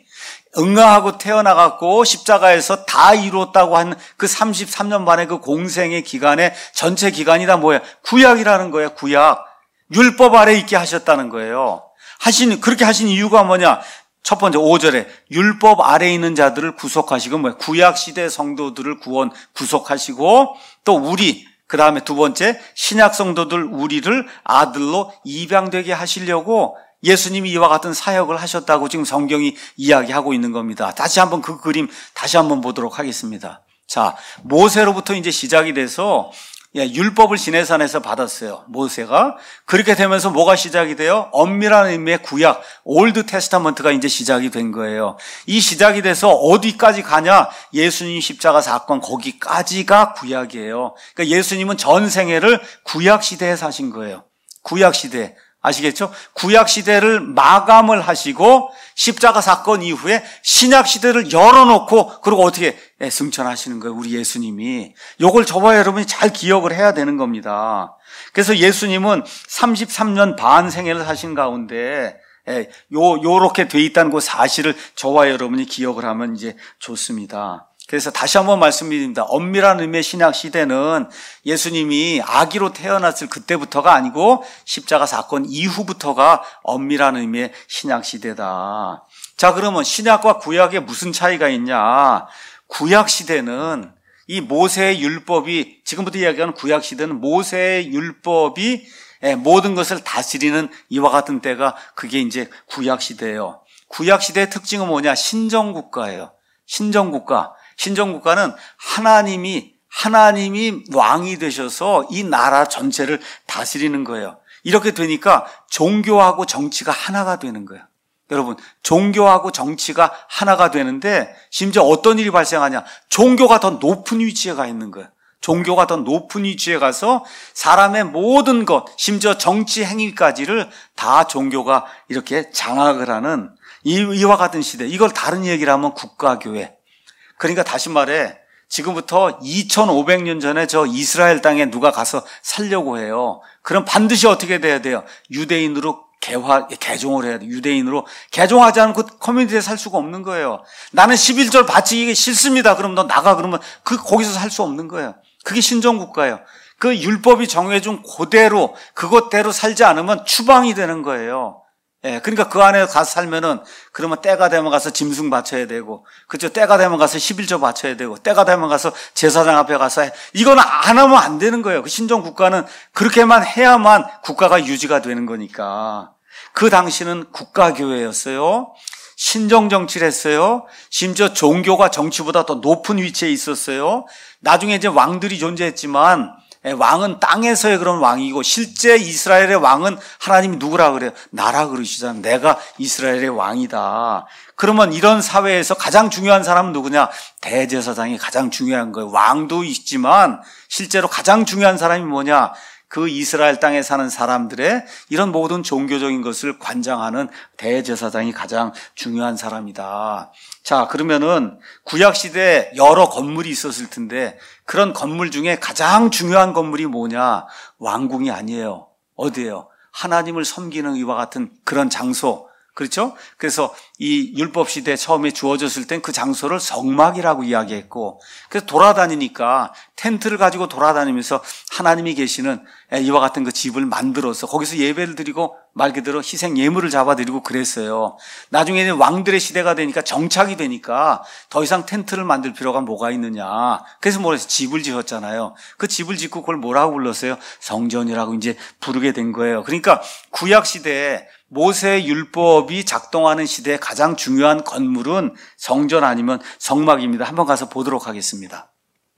응아하고 태어나갖고 십자가에서 다 이루었다고 한 그 삼십삼 년 반의 그 공생의 기간에 전체 기간이 다 뭐예요? 구약이라는 거예요. 구약. 율법 아래 있게 하셨다는 거예요. 하신, 그렇게 하신 이유가 뭐냐? 첫 번째 오 절에 율법 아래 있는 자들을 구속하시고, 뭐예요? 구약 시대 성도들을 구원 구속하시고, 또 우리, 그 다음에 두 번째 신약 성도들 우리를 아들로 입양되게 하시려고 예수님이 이와 같은 사역을 하셨다고 지금 성경이 이야기하고 있는 겁니다. 다시 한번 그 그림 다시 한번 보도록 하겠습니다. 자, 모세로부터 이제 시작이 돼서 율법을 시내산에서 받았어요. 모세가. 그렇게 되면서 뭐가 시작이 돼요? 엄밀한 의미의 구약, 올드 테스타먼트가 이제 시작이 된 거예요. 이 시작이 돼서 어디까지 가냐? 예수님 십자가 사건 거기까지가 구약이에요. 그러니까 예수님은 전 생애를 구약 시대에 사신 거예요. 구약 시대. 아시겠죠? 구약 시대를 마감을 하시고 십자가 사건 이후에 신약 시대를 열어놓고, 그리고 어떻게 승천하시는 거예요, 우리 예수님이. 요걸 저와 여러분이 잘 기억을 해야 되는 겁니다. 그래서 예수님은 삼십삼 년 반 생애를 사신 가운데 요 요렇게 돼 있다는 그 사실을 저와 여러분이 기억을 하면 이제 좋습니다. 그래서 다시 한번 말씀드립니다. 엄밀한 의미의 신약 시대는 예수님이 아기로 태어났을 그때부터가 아니고 십자가 사건 이후부터가 엄밀한 의미의 신약 시대다. 자, 그러면 신약과 구약에 무슨 차이가 있냐? 구약 시대는 이 모세의 율법이, 지금부터 이야기하는 구약 시대는 모세의 율법이 모든 것을 다스리는 이와 같은 때가, 그게 이제 구약 시대예요. 구약 시대의 특징은 뭐냐? 신정국가예요. 신정국가. 신정국가는 하나님이, 하나님이 왕이 되셔서 이 나라 전체를 다스리는 거예요. 이렇게 되니까 종교하고 정치가 하나가 되는 거예요. 여러분, 종교하고 정치가 하나가 되는데 심지어 어떤 일이 발생하냐? 종교가 더 높은 위치에 가 있는 거예요. 종교가 더 높은 위치에 가서 사람의 모든 것, 심지어 정치 행위까지를 다 종교가 이렇게 장악을 하는 이와 같은 시대. 이걸 다른 얘기를 하면 국가교회. 그러니까 다시 말해, 지금부터 이천오백 년 전에 저 이스라엘 땅에 누가 가서 살려고 해요. 그럼 반드시 어떻게 돼야 돼요? 유대인으로 개화, 개종을 해야 돼요. 유대인으로 개종하지 않고 커뮤니티에 살 수가 없는 거예요. 나는 십일 절 바치기 싫습니다. 그럼 너 나가. 그러면 그, 거기서 살 수 없는 거예요. 그게 신정국가예요. 그 율법이 정해준 그대로, 그것대로 살지 않으면 추방이 되는 거예요. 예, 그러니까 그 안에 가서 살면은, 그러면 때가 되면 가서 짐승 바쳐야 되고, 그죠? 때가 되면 가서 십일조 바쳐야 되고, 때가 되면 가서 제사장 앞에 가서 해. 이건 안 하면 안 되는 거예요. 그 신정 국가는 그렇게만 해야만 국가가 유지가 되는 거니까. 그 당시는 국가교회였어요. 신정 정치를 했어요. 심지어 종교가 정치보다 더 높은 위치에 있었어요. 나중에 이제 왕들이 존재했지만, 왕은 땅에서의 그런 왕이고, 실제 이스라엘의 왕은 하나님이 누구라 그래요? 나라 그러시잖아요. 내가 이스라엘의 왕이다. 그러면 이런 사회에서 가장 중요한 사람은 누구냐? 대제사장이 가장 중요한 거예요. 왕도 있지만 실제로 가장 중요한 사람이 뭐냐? 그 이스라엘 땅에 사는 사람들의 이런 모든 종교적인 것을 관장하는 대제사장이 가장 중요한 사람이다. 자, 그러면은 구약시대에 여러 건물이 있었을 텐데 그런 건물 중에 가장 중요한 건물이 뭐냐? 왕궁이 아니에요. 어디예요? 하나님을 섬기는 이와 같은 그런 장소. 그렇죠? 그래서 이 율법 시대에 처음에 주어졌을 땐 그 장소를 성막이라고 이야기했고, 그래서 돌아다니니까 텐트를 가지고 돌아다니면서 하나님이 계시는 이와 같은 그 집을 만들어서 거기서 예배를 드리고 말 그대로 희생 예물을 잡아드리고 그랬어요. 나중에는 왕들의 시대가 되니까 정착이 되니까 더 이상 텐트를 만들 필요가 뭐가 있느냐. 그래서 뭐래서 집을 지었잖아요. 그 집을 짓고 그걸 뭐라고 불렀어요? 성전이라고 이제 부르게 된 거예요. 그러니까 구약 시대에 모세의 율법이 작동하는 시대에 가장 중요한 건물은 성전 아니면 성막입니다. 한번 가서 보도록 하겠습니다.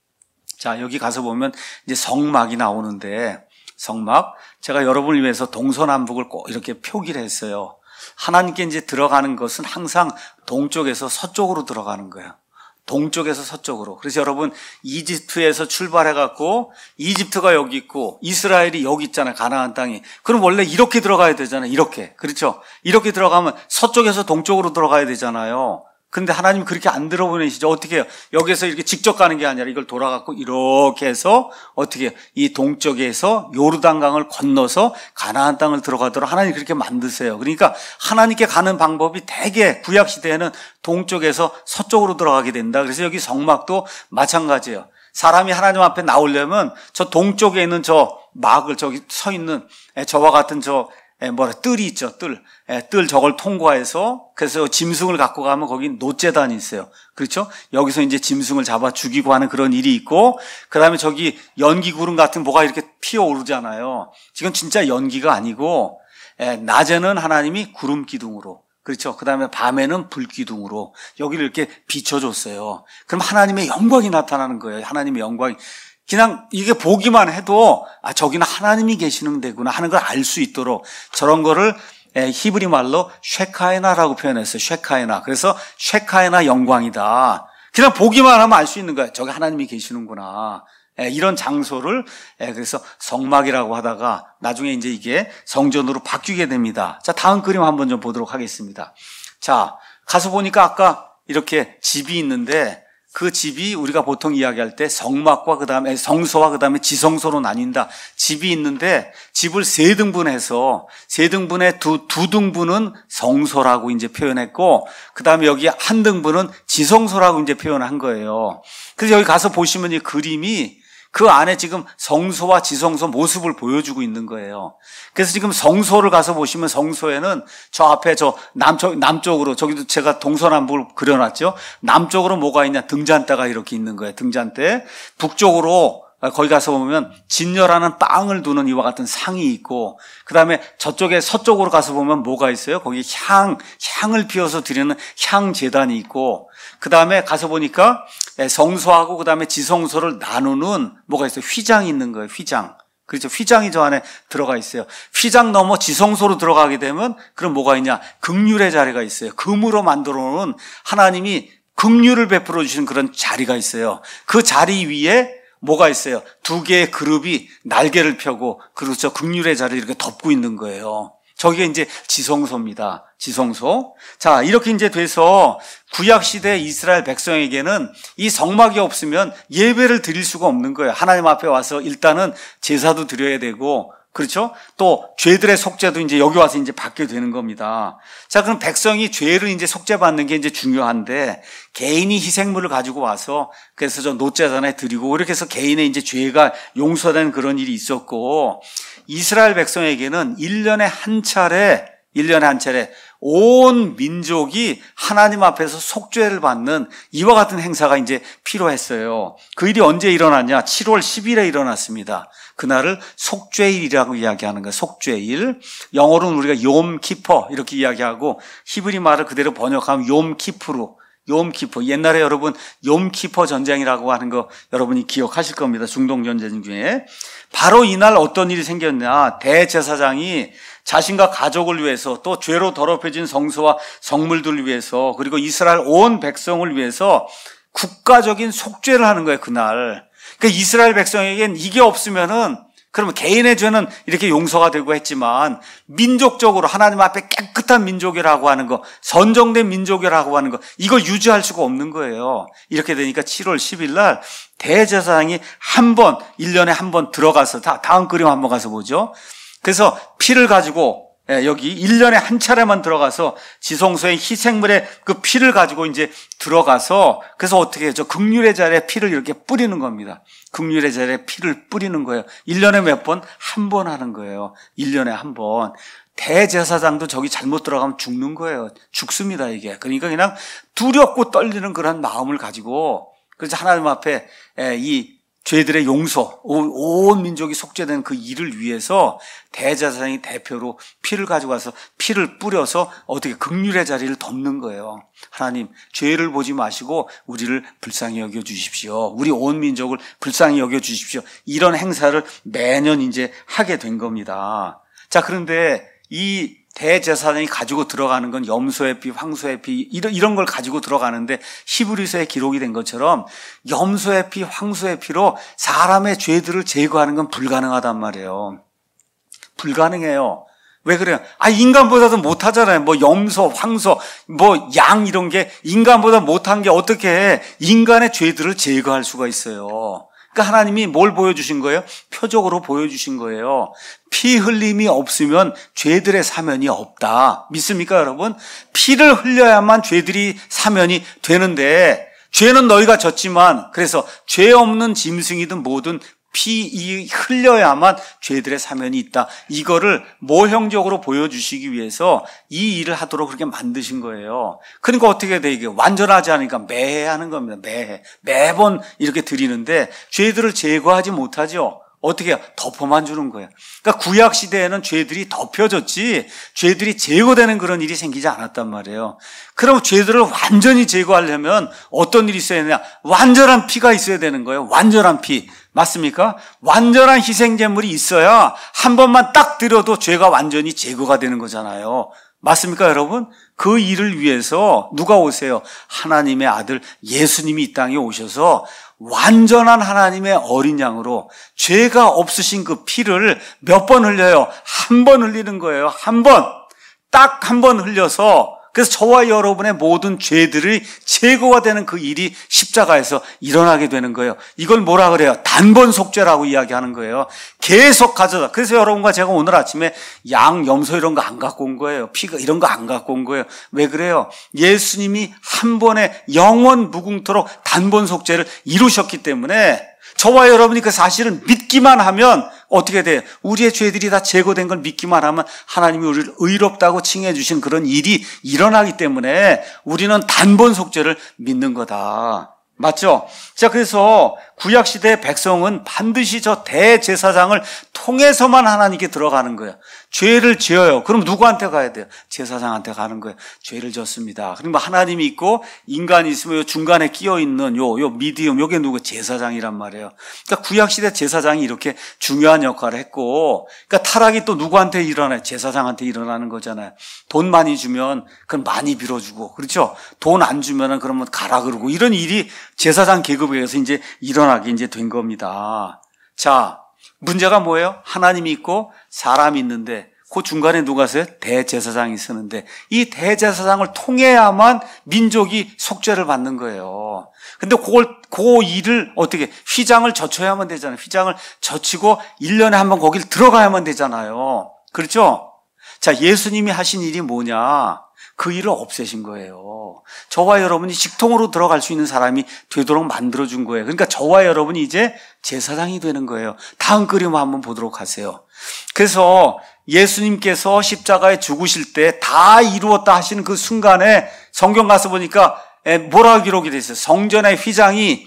자, 여기 가서 보면 이제 성막이 나오는데, 성막, 제가 여러분을 위해서 동서남북을 꼭 이렇게 표기를 했어요. 하나님께 이제 들어가는 것은 항상 동쪽에서 서쪽으로 들어가는 거예요. 동쪽에서 서쪽으로. 그래서 여러분, 이집트에서 출발해갖고, 이집트가 여기 있고, 이스라엘이 여기 있잖아요. 가나안 땅이. 그럼 원래 이렇게 들어가야 되잖아요. 이렇게. 그렇죠? 이렇게 들어가면 서쪽에서 동쪽으로 들어가야 되잖아요. 근데 하나님 그렇게 안 들어보내시죠. 어떻게 해요? 여기서 이렇게 직접 가는 게 아니라 이걸 돌아갖고 이렇게 해서 어떻게 해요? 이 동쪽에서 요르단강을 건너서 가나안 땅을 들어가도록 하나님 그렇게 만드세요. 그러니까 하나님께 가는 방법이 대개 구약시대에는 동쪽에서 서쪽으로 들어가게 된다. 그래서 여기 성막도 마찬가지예요. 사람이 하나님 앞에 나오려면 저 동쪽에 있는 저 막을 저기 서 있는 저와 같은 저 예, 뭐라, 뜰이 있죠, 뜰. 예, 뜰 저걸 통과해서, 그래서 짐승을 갖고 가면 거기 노제단이 있어요. 그렇죠? 여기서 이제 짐승을 잡아 죽이고 하는 그런 일이 있고, 그 다음에 저기 연기 구름 같은 뭐가 이렇게 피어오르잖아요. 지금 진짜 연기가 아니고, 예, 낮에는 하나님이 구름 기둥으로, 그렇죠? 그 다음에 밤에는 불 기둥으로 여기를 이렇게 비춰줬어요. 그럼 하나님의 영광이 나타나는 거예요. 하나님의 영광이. 그냥 이게 보기만 해도 아 저기는 하나님이 계시는 데구나 하는 걸 알 수 있도록 저런 거를 히브리 말로 쉐카에나라고 표현했어요. 쉐카에나. 그래서 쉐카에나 영광이다. 그냥 보기만 하면 알 수 있는 거예요. 저기 하나님이 계시는구나. 이런 장소를 그래서 성막이라고 하다가 나중에 이제 이게 성전으로 바뀌게 됩니다. 자, 다음 그림 한번 좀 보도록 하겠습니다. 자, 가서 보니까 아까 이렇게 집이 있는데 그 집이 우리가 보통 이야기할 때 성막과 그 다음에 성소와 그 다음에 지성소로 나뉜다. 집이 있는데 집을 세 등분해서 세 등분의 두, 두 등분은 성소라고 이제 표현했고 그 다음에 여기 한 등분은 지성소라고 이제 표현한 거예요. 그래서 여기 가서 보시면 이 그림이 그 안에 지금 성소와 지성소 모습을 보여주고 있는 거예요. 그래서 지금 성소를 가서 보시면 성소에는 저 앞에 저 남쪽, 남쪽으로, 저기도 제가 동서남북을 그려놨죠. 남쪽으로 뭐가 있냐? 등잔대가 이렇게 있는 거예요. 등잔대. 북쪽으로 거기 가서 보면 진열하는 빵을 두는 이와 같은 상이 있고, 그 다음에 저쪽에 서쪽으로 가서 보면 뭐가 있어요? 거기 향, 향을 피워서 드리는 향제단이 있고, 그 다음에 가서 보니까 성소하고 그 다음에 지성소를 나누는 뭐가 있어요? 휘장이 있는 거예요. 휘장. 그렇죠. 휘장이 저 안에 들어가 있어요. 휘장 넘어 지성소로 들어가게 되면 그럼 뭐가 있냐? 긍휼의 자리가 있어요. 금으로 만들어 놓은 하나님이 긍휼을 베풀어 주시는 그런 자리가 있어요. 그 자리 위에 뭐가 있어요? 두 개의 그룹이 날개를 펴고 그렇죠. 긍휼의 자리를 이렇게 덮고 있는 거예요. 저게 이제 지성소입니다. 지성소. 자, 이렇게 이제 돼서 구약시대 이스라엘 백성에게는 이 성막이 없으면 예배를 드릴 수가 없는 거예요. 하나님 앞에 와서 일단은 제사도 드려야 되고, 그렇죠? 또 죄들의 속죄도 이제 여기 와서 이제 받게 되는 겁니다. 자, 그럼 백성이 죄를 이제 속죄받는 게 이제 중요한데 개인이 희생물을 가지고 와서 그래서 저 노제단에 드리고 이렇게 해서 개인의 이제 죄가 용서되는 그런 일이 있었고, 이스라엘 백성에게는 일 년에 한 차례, 일 년에 한 차례 온 민족이 하나님 앞에서 속죄를 받는 이와 같은 행사가 이제 필요했어요. 그 일이 언제 일어났냐? 칠월 십일에 일어났습니다. 그날을 속죄일이라고 이야기하는 거예요. 속죄일. 영어로는 우리가 욤 키퍼 이렇게 이야기하고 히브리 말을 그대로 번역하면 욤 키프로. 욤 키퍼. 옛날에 여러분 욤 키퍼 전쟁이라고 하는 거 여러분이 기억하실 겁니다. 중동 전쟁 중에. 바로 이날 어떤 일이 생겼냐. 대제사장이 자신과 가족을 위해서 또 죄로 더럽혀진 성소와 성물들을 위해서 그리고 이스라엘 온 백성을 위해서 국가적인 속죄를 하는 거예요. 그날. 그러니까 이스라엘 백성에겐 이게 없으면은 그러면 개인의 죄는 이렇게 용서가 되고 했지만 민족적으로 하나님 앞에 깨끗한 민족이라고 하는 거, 선정된 민족이라고 하는 거, 이걸 유지할 수가 없는 거예요. 이렇게 되니까 칠월 십일 날 대제사장이 한 번, 일 년에 한 번 들어가서, 다, 다음 그림 한번 가서 보죠. 그래서 피를 가지고 여기 일 년에 한 차례만 들어가서 지성소의 희생물의 그 피를 가지고 이제 들어가서 그래서 어떻게 해요? 저 긍휼의 자리에 피를 이렇게 뿌리는 겁니다. 긍휼의 자리에 피를 뿌리는 거예요. 일 년에 몇 번? 한 번 하는 거예요. 일 년에 한 번. 대제사장도 저기 잘못 들어가면 죽는 거예요. 죽습니다, 이게. 그러니까 그냥 두렵고 떨리는 그런 마음을 가지고, 그래서 하나님 앞에 이 죄들의 용서, 온 민족이 속죄된 그 일을 위해서 대제사장이 대표로 피를 가져가서 피를 뿌려서 어떻게 긍휼의 자리를 덮는 거예요. 하나님, 죄를 보지 마시고 우리를 불쌍히 여겨 주십시오. 우리 온 민족을 불쌍히 여겨 주십시오. 이런 행사를 매년 이제 하게 된 겁니다. 자, 그런데 이 대제사장이 가지고 들어가는 건 염소의 피, 황소의 피 이런, 이런 걸 가지고 들어가는데 히브리서에 기록이 된 것처럼 염소의 피, 황소의 피로 사람의 죄들을 제거하는 건 불가능하단 말이에요. 불가능해요. 왜 그래요? 아, 인간보다도 못하잖아요. 뭐 염소, 황소, 뭐 양 이런 게 인간보다 못한 게 어떻게 인간의 죄들을 제거할 수가 있어요. 그러니까 하나님이 뭘 보여주신 거예요? 표적으로 보여주신 거예요. 피 흘림이 없으면 죄들의 사면이 없다. 믿습니까, 여러분? 피를 흘려야만 죄들이 사면이 되는데 죄는 너희가 졌지만 그래서 죄 없는 짐승이든 뭐든 피 흘려야만 죄들의 사면이 있다. 이거를 모형적으로 보여주시기 위해서 이 일을 하도록 그렇게 만드신 거예요. 그러니까 어떻게 돼? 이게 완전하지 않으니까 매해 하는 겁니다. 매해. 매번 이렇게 드리는데 죄들을 제거하지 못하죠. 어떻게 해요? 덮어만 주는 거예요. 그러니까 구약 시대에는 죄들이 덮여졌지 죄들이 제거되는 그런 일이 생기지 않았단 말이에요. 그럼 죄들을 완전히 제거하려면 어떤 일이 있어야 되냐? 완전한 피가 있어야 되는 거예요. 완전한 피. 맞습니까? 완전한 희생제물이 있어야 한 번만 딱 드려도 죄가 완전히 제거가 되는 거잖아요. 맞습니까, 여러분? 그 일을 위해서 누가 오세요? 하나님의 아들 예수님이 이 땅에 오셔서 완전한 하나님의 어린 양으로 죄가 없으신 그 피를 몇 번 흘려요? 한 번 흘리는 거예요. 한 번. 딱 한 번 흘려서 그래서 저와 여러분의 모든 죄들이 제거가 되는 그 일이 십자가에서 일어나게 되는 거예요. 이걸 뭐라 그래요? 단번 속죄라고 이야기하는 거예요. 계속 가져다. 그래서 여러분과 제가 오늘 아침에 양, 염소 이런 거 안 갖고 온 거예요. 피가 이런 거 안 갖고 온 거예요. 왜 그래요? 예수님이 한 번에 영원 무궁토록 단번 속죄를 이루셨기 때문에 저와 여러분이 그 사실을 믿기만 하면 어떻게 돼요? 우리의 죄들이 다 제거된 걸 믿기만 하면 하나님이 우리를 의롭다고 칭해 주신 그런 일이 일어나기 때문에 우리는 단번 속죄를 믿는 거다. 맞죠? 자, 그래서 구약시대의 백성은 반드시 저 대제사장을 통해서만 하나님께 들어가는 거예요. 죄를 지어요. 그럼 누구한테 가야 돼요? 제사장한테 가는 거예요. 죄를 졌습니다. 그러면 하나님이 있고 인간이 있으면 요 중간에 끼어 있는 요, 요 미디움, 요게 누구? 제사장이란 말이에요. 그러니까 구약시대 제사장이 이렇게 중요한 역할을 했고, 그러니까 타락이 또 누구한테 일어나요? 제사장한테 일어나는 거잖아요. 돈 많이 주면 그건 많이 빌어주고, 그렇죠? 돈 안 주면은 그러면 가라 그러고, 이런 일이 제사장 계급에서 이제 일어나게 이제 된 겁니다. 자, 문제가 뭐예요? 하나님이 있고 사람이 있는데 그 중간에 누가 있어요? 대제사장이 쓰는데 이 대제사장을 통해야만 민족이 속죄를 받는 거예요. 근데 그걸, 그 일을 어떻게, 휘장을 젖혀야만 되잖아요. 휘장을 젖히고 일 년에 한 번 거길 들어가야만 되잖아요. 그렇죠? 자, 예수님이 하신 일이 뭐냐? 그 일을 없애신 거예요. 저와 여러분이 직통으로 들어갈 수 있는 사람이 되도록 만들어준 거예요. 그러니까 저와 여러분이 이제 제사장이 되는 거예요. 다음 그림 한번 보도록 하세요. 그래서 예수님께서 십자가에 죽으실 때 다 이루었다 하시는 그 순간에 성경 가서 보니까 뭐라고 기록이 되어 있어요? 성전의 휘장이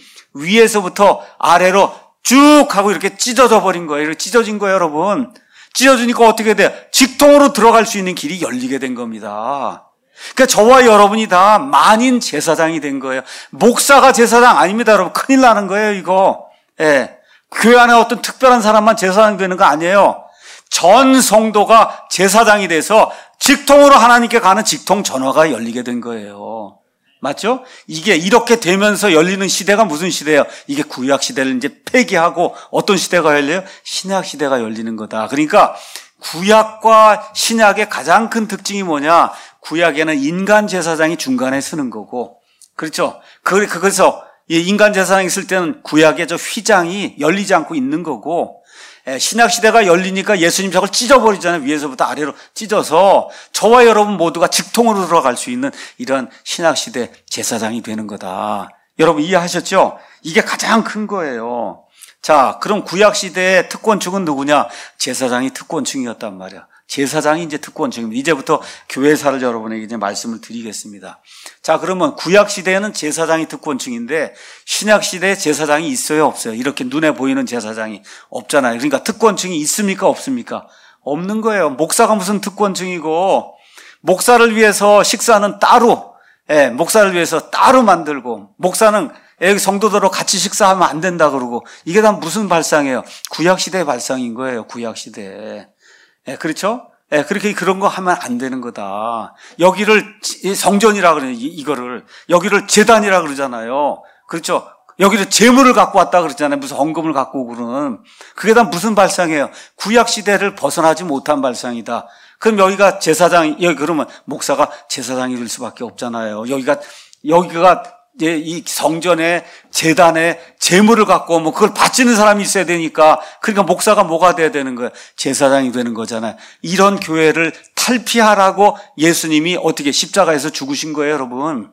위에서부터 아래로 쭉 하고 이렇게 찢어져 버린 거예요. 이렇게 찢어진 거예요, 여러분. 찢어지니까 어떻게 돼요? 직통으로 들어갈 수 있는 길이 열리게 된 겁니다. 그러니까 저와 여러분이 다 만인 제사장이 된 거예요. 목사가 제사장 아닙니다, 여러분. 큰일 나는 거예요, 이거. 예. 교회 안에 어떤 특별한 사람만 제사장이 되는 거 아니에요. 전 성도가 제사장이 돼서 직통으로 하나님께 가는 직통 전화가 열리게 된 거예요. 맞죠? 이게 이렇게 되면서 열리는 시대가 무슨 시대예요? 이게 구약 시대를 이제 폐기하고 어떤 시대가 열려요? 신약 시대가 열리는 거다. 그러니까 구약과 신약의 가장 큰 특징이 뭐냐? 구약에는 인간 제사장이 중간에 서는 거고, 그렇죠? 그, 그래서 인간 제사장이 있을 때는 구약의 저 휘장이 열리지 않고 있는 거고, 신약 시대가 열리니까 예수님 저걸 찢어버리잖아요. 위에서부터 아래로 찢어서 저와 여러분 모두가 직통으로 들어갈 수 있는 이런 신약 시대 제사장이 되는 거다. 여러분 이해하셨죠? 이게 가장 큰 거예요. 자, 그럼 구약 시대의 특권층은 누구냐? 제사장이 특권층이었단 말이야. 제사장이 이제 특권층입니다. 이제부터 교회사를 여러분에게 이제 말씀을 드리겠습니다. 자, 그러면 구약 시대에는 제사장이 특권층인데 신약 시대에 제사장이 있어요, 없어요? 이렇게 눈에 보이는 제사장이 없잖아요. 그러니까 특권층이 있습니까, 없습니까? 없는 거예요. 목사가 무슨 특권층이고, 목사를 위해서 식사는 따로, 예, 목사를 위해서 따로 만들고, 목사는 여기 성도들하고 같이 식사하면 안 된다 그러고, 이게 다 무슨 발상이에요? 구약 시대의 발상인 거예요, 구약 시대에. 예, 그렇죠? 예, 그렇게 그런 거 하면 안 되는 거다. 여기를 성전이라 그래요, 이거를. 여기를 제단이라 그러잖아요. 그렇죠? 여기를 제물을 갖고 왔다 그러잖아요. 무슨 헌금을 갖고 오고는. 그게 다 무슨 발상이에요? 구약 시대를 벗어나지 못한 발상이다. 그럼 여기가 제사장, 여기 그러면 목사가 제사장이 될 수밖에 없잖아요. 여기가, 여기가 이 성전에 제단에 제물을 갖고 뭐 그걸 바치는 사람이 있어야 되니까 그러니까 목사가 뭐가 돼야 되는 거예요? 제사장이 되는 거잖아요. 이런 교회를 탈피하라고 예수님이 어떻게 십자가에서 죽으신 거예요, 여러분.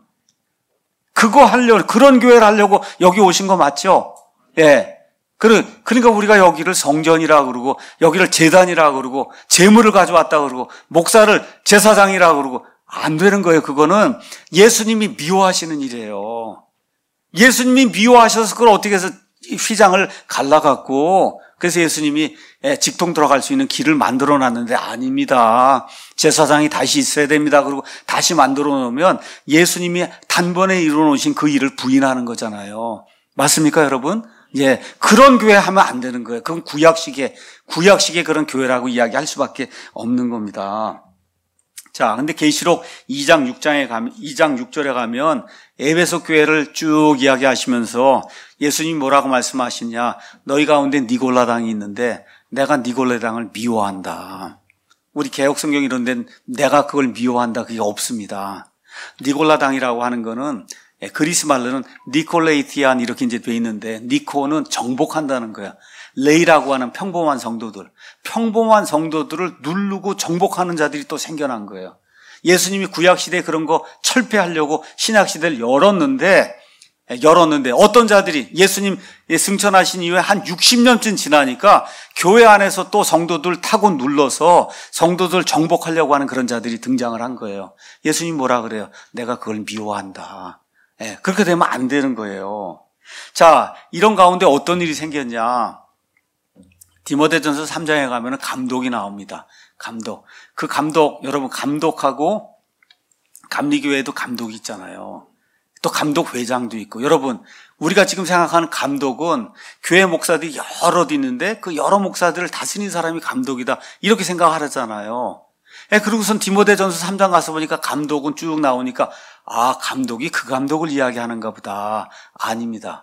그거 하려고, 그런 교회를 하려고 여기 오신 거 맞죠? 예. 그러니까 우리가 여기를 성전이라 그러고 여기를 제단이라 그러고 제물을 가져왔다 그러고 목사를 제사장이라 그러고 안 되는 거예요. 그거는 예수님이 미워하시는 일이에요. 예수님이 미워하셔서 그걸 어떻게 해서 휘장을 갈라갖고 그래서 예수님이 직통 들어갈 수 있는 길을 만들어 놨는데 아닙니다. 제사장이 다시 있어야 됩니다. 그리고 다시 만들어 놓으면 예수님이 단번에 이루어 놓으신 그 일을 부인하는 거잖아요. 맞습니까, 여러분? 예, 그런 교회 하면 안 되는 거예요. 그건 구약식의, 구약식의 그런 교회라고 이야기할 수밖에 없는 겁니다. 자, 근데 계시록 이 장 육 장에 가면, 이 장 육 절에 가면 에베소 교회를 쭉 이야기하시면서 예수님이 뭐라고 말씀하시냐. 너희 가운데 니골라당이 있는데 내가 니골라당을 미워한다. 우리 개혁성경 이런 데는 내가 그걸 미워한다. 그게 없습니다. 니골라당이라고 하는 거는 그리스 말로는 니콜레이티안 이렇게 이제 돼 있는데 니코는 정복한다는 거야. 레이라고 하는 평범한 성도들, 평범한 성도들을 누르고 정복하는 자들이 또 생겨난 거예요. 예수님이 구약시대에 그런 거 철폐하려고 신약시대를 열었는데, 열었는데 어떤 자들이 예수님 승천하신 이후에 한 육십 년쯤 지나니까 교회 안에서 또 성도들 타고 눌러서 성도들 정복하려고 하는 그런 자들이 등장을 한 거예요. 예수님 뭐라 그래요? 내가 그걸 미워한다. 예, 그렇게 되면 안 되는 거예요. 자, 이런 가운데 어떤 일이 생겼냐. 디모데전서 삼 장에 가면 감독이 나옵니다. 감독. 그 감독, 여러분 감독하고 감리교회에도 감독이 있잖아요. 또 감독 회장도 있고. 여러분, 우리가 지금 생각하는 감독은 교회 목사들이 여러 있는데 그 여러 목사들을 다스리는 사람이 감독이다. 이렇게 생각하잖아요. 예, 그리고선 디모데전서 삼 장 가서 보니까 감독은 쭉 나오니까 아, 감독이 그 감독을 이야기하는가 보다. 아닙니다.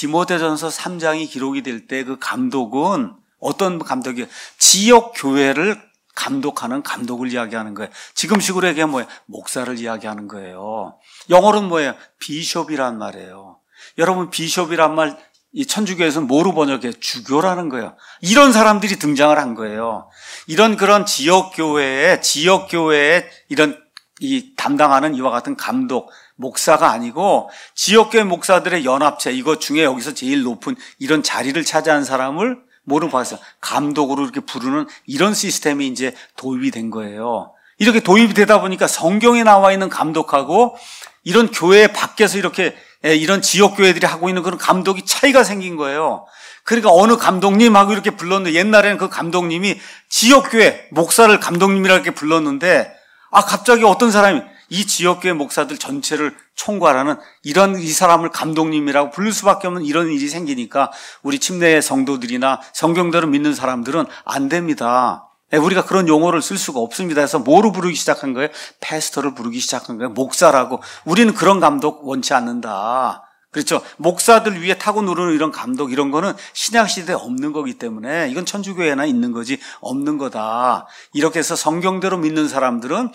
디모데전서 삼 장이 기록이 될 때 그 감독은 어떤 감독이에요? 지역 교회를 감독하는 감독을 이야기하는 거예요. 지금식으로 얘기하면 뭐예요? 목사를 이야기하는 거예요. 영어로는 뭐예요? 비숍이란 말이에요. 여러분, 비숍이란 말 이 천주교에서는 뭐로 번역해요? 주교라는 거예요. 이런 사람들이 등장을 한 거예요. 이런 그런 지역 교회에 지역 교회에 이런 이 담당하는 이와 같은 감독, 목사가 아니고 지역교회 목사들의 연합체, 이것 중에 여기서 제일 높은 이런 자리를 차지한 사람을 뭐로 봤어요? 감독으로 이렇게 부르는 이런 시스템이 이제 도입이 된 거예요. 이렇게 도입이 되다 보니까 성경에 나와 있는 감독하고 이런 교회 밖에서 이렇게 이런 지역교회들이 하고 있는 그런 감독이 차이가 생긴 거예요. 그러니까 어느 감독님하고 이렇게 불렀는데 옛날에는 그 감독님이 지역교회 목사를 감독님이라고 이렇게 불렀는데 아, 갑자기 어떤 사람이 이 지역교회 목사들 전체를 총괄하는 이런 이 사람을 감독님이라고 부를 수밖에 없는 이런 일이 생기니까 우리 침례의 성도들이나 성경대로 믿는 사람들은 안 됩니다. 우리가 그런 용어를 쓸 수가 없습니다. 그래서 뭐로 부르기 시작한 거예요? 패스터를 부르기 시작한 거예요. 목사라고. 우리는 그런 감독 원치 않는다. 그렇죠. 목사들 위에 타고 누르는 이런 감독 이런 거는 신약시대에 없는 거기 때문에 이건 천주교회나 있는 거지 없는 거다. 이렇게 해서 성경대로 믿는 사람들은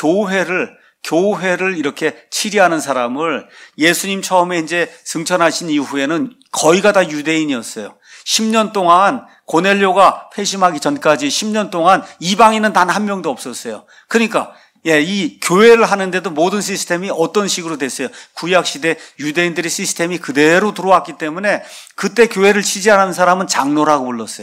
교회를 교회를 이렇게 치리하는 사람을 예수님 처음에 이제 승천하신 이후에는 거의가 다 유대인이었어요. 십 년 동안 고넬료가 회심하기 전까지 십 년 동안 이방인은 단 한 명도 없었어요. 그러니까 예, 이 교회를 하는데도 모든 시스템이 어떤 식으로 됐어요? 구약시대 유대인들의 시스템이 그대로 들어왔기 때문에 그때 교회를 치지하는 사람은 장로라고 불렀어요.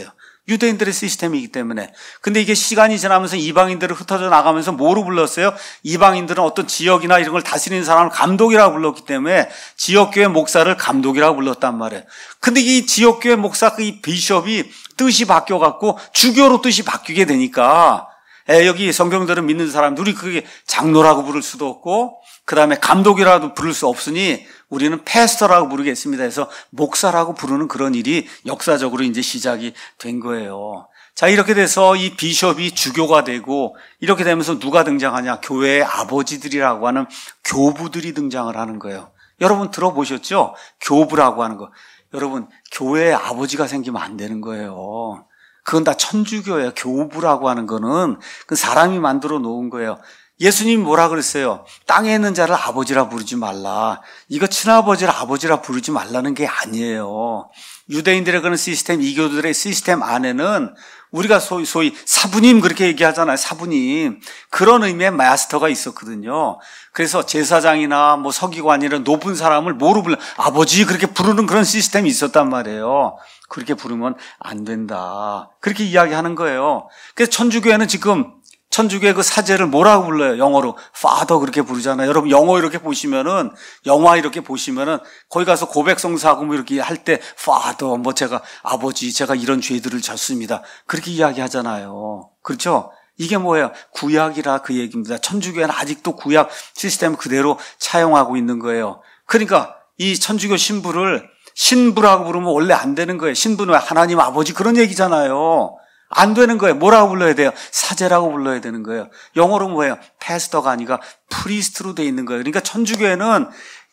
유대인들의 시스템이기 때문에. 근데 이게 시간이 지나면서 이방인들을 흩어져 나가면서 뭐로 불렀어요? 이방인들은 어떤 지역이나 이런 걸 다스리는 사람을 감독이라고 불렀기 때문에 지역교회 목사를 감독이라고 불렀단 말이에요. 근데 이 지역교회 목사, 이 비숍이 뜻이 바뀌어갖고 주교로 뜻이 바뀌게 되니까 에, 여기 성경들을 믿는 사람들이 그게 장로라고 부를 수도 없고 그 다음에 감독이라도 부를 수 없으니 우리는 패스터라고 부르겠습니다 해서 목사라고 부르는 그런 일이 역사적으로 이제 시작이 된 거예요. 자, 이렇게 돼서 이 비숍이 주교가 되고 이렇게 되면서 누가 등장하냐? 교회의 아버지들이라고 하는 교부들이 등장을 하는 거예요. 여러분 들어보셨죠? 교부라고 하는 거. 여러분, 교회의 아버지가 생기면 안 되는 거예요. 그건 다 천주교예요. 교부라고 하는 거는 그 사람이 만들어 놓은 거예요. 예수님이 뭐라 그랬어요? 땅에 있는 자를 아버지라 부르지 말라. 이거 친아버지를 아버지라 부르지 말라는 게 아니에요. 유대인들의 그런 시스템, 이교도들의 시스템 안에는 우리가 소위, 소위 사부님 그렇게 얘기하잖아요. 사부님. 그런 의미의 마스터가 있었거든요. 그래서 제사장이나 뭐 서기관이나 높은 사람을 뭐로 불러? 아버지 그렇게 부르는 그런 시스템이 있었단 말이에요. 그렇게 부르면 안 된다. 그렇게 이야기하는 거예요. 그래서 천주교회는 지금 천주교회 그 사제를 뭐라고 불러요? 영어로 father 그렇게 부르잖아요. 여러분 영어 이렇게 보시면은 영화 이렇게 보시면은 거기 가서 고백성사하고 뭐 이렇게 할 때 father 뭐 제가 아버지 제가 이런 죄들을 졌습니다. 그렇게 이야기하잖아요. 그렇죠? 이게 뭐예요? 구약이라 그 얘기입니다. 천주교회는 아직도 구약 시스템 그대로 차용하고 있는 거예요. 그러니까 이 천주교 신부를 신부라고 부르면 원래 안 되는 거예요. 신부는 하나님 아버지 그런 얘기잖아요. 안 되는 거예요. 뭐라고 불러야 돼요? 사제라고 불러야 되는 거예요. 영어로 뭐예요? 패스터가 아니라 프리스트로 돼 있는 거예요. 그러니까 천주교회는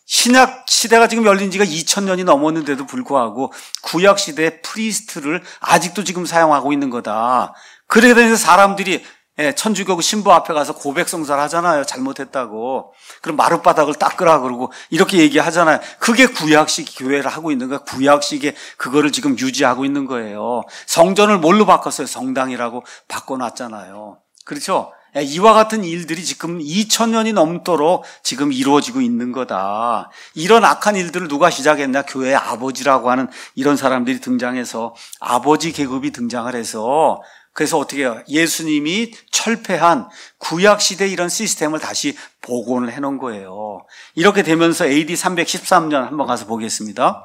신약 시대가 지금 열린 지가 이천 년이 넘었는데도 불구하고 구약 시대의 프리스트를 아직도 지금 사용하고 있는 거다. 그래서 사람들이 천주교 신부 앞에 가서 고백성사를 하잖아요. 잘못했다고. 그럼 마룻바닥을 닦으라 그러고 이렇게 얘기하잖아요. 그게 구약식 교회를 하고 있는 거예요. 구약식의 그거를 지금 유지하고 있는 거예요. 성전을 뭘로 바꿨어요? 성당이라고 바꿔놨잖아요. 그렇죠? 이와 같은 일들이 지금 이천 년이 넘도록 지금 이루어지고 있는 거다. 이런 악한 일들을 누가 시작했냐? 교회의 아버지라고 하는 이런 사람들이 등장해서 아버지 계급이 등장을 해서 그래서 어떻게 해요? 예수님이 철폐한 구약시대 이런 시스템을 다시 복원을 해놓은 거예요. 이렇게 되면서 에이디 삼백십삼 년 한번 가서 보겠습니다.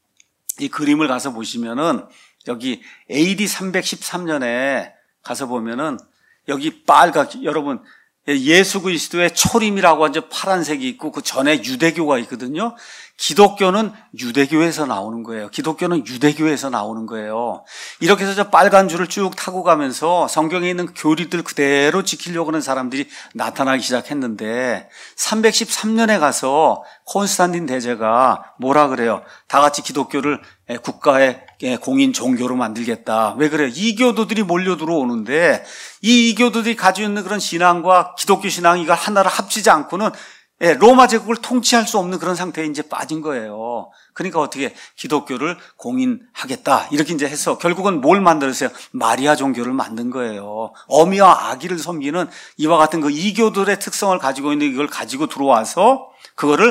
이 그림을 가서 보시면은 여기 에이디 삼백십삼 년에 가서 보면은 여기 빨갛게 여러분 예수 그리스도의 초림이라고 하죠. 파란색이 있고 그 전에 유대교가 있거든요. 기독교는 유대교에서 나오는 거예요. 기독교는 유대교에서 나오는 거예요. 이렇게 해서 저 빨간 줄을 쭉 타고 가면서 성경에 있는 교리들 그대로 지키려고 하는 사람들이 나타나기 시작했는데 삼백십삼 년에 가서 콘스탄틴 대제가 뭐라 그래요? 다 같이 기독교를 국가의 공인 종교로 만들겠다. 왜 그래요? 이교도들이 몰려 들어오는데 이 이교도들이 가지고 있는 그런 신앙과 기독교 신앙 이걸 하나를 합치지 않고는 예, 로마 제국을 통치할 수 없는 그런 상태에 이제 빠진 거예요. 그러니까 어떻게 기독교를 공인하겠다. 이렇게 이제 해서 결국은 뭘 만들었어요? 마리아 종교를 만든 거예요. 어미와 아기를 섬기는 이와 같은 그 이교들의 특성을 가지고 있는 이걸 가지고 들어와서 그거를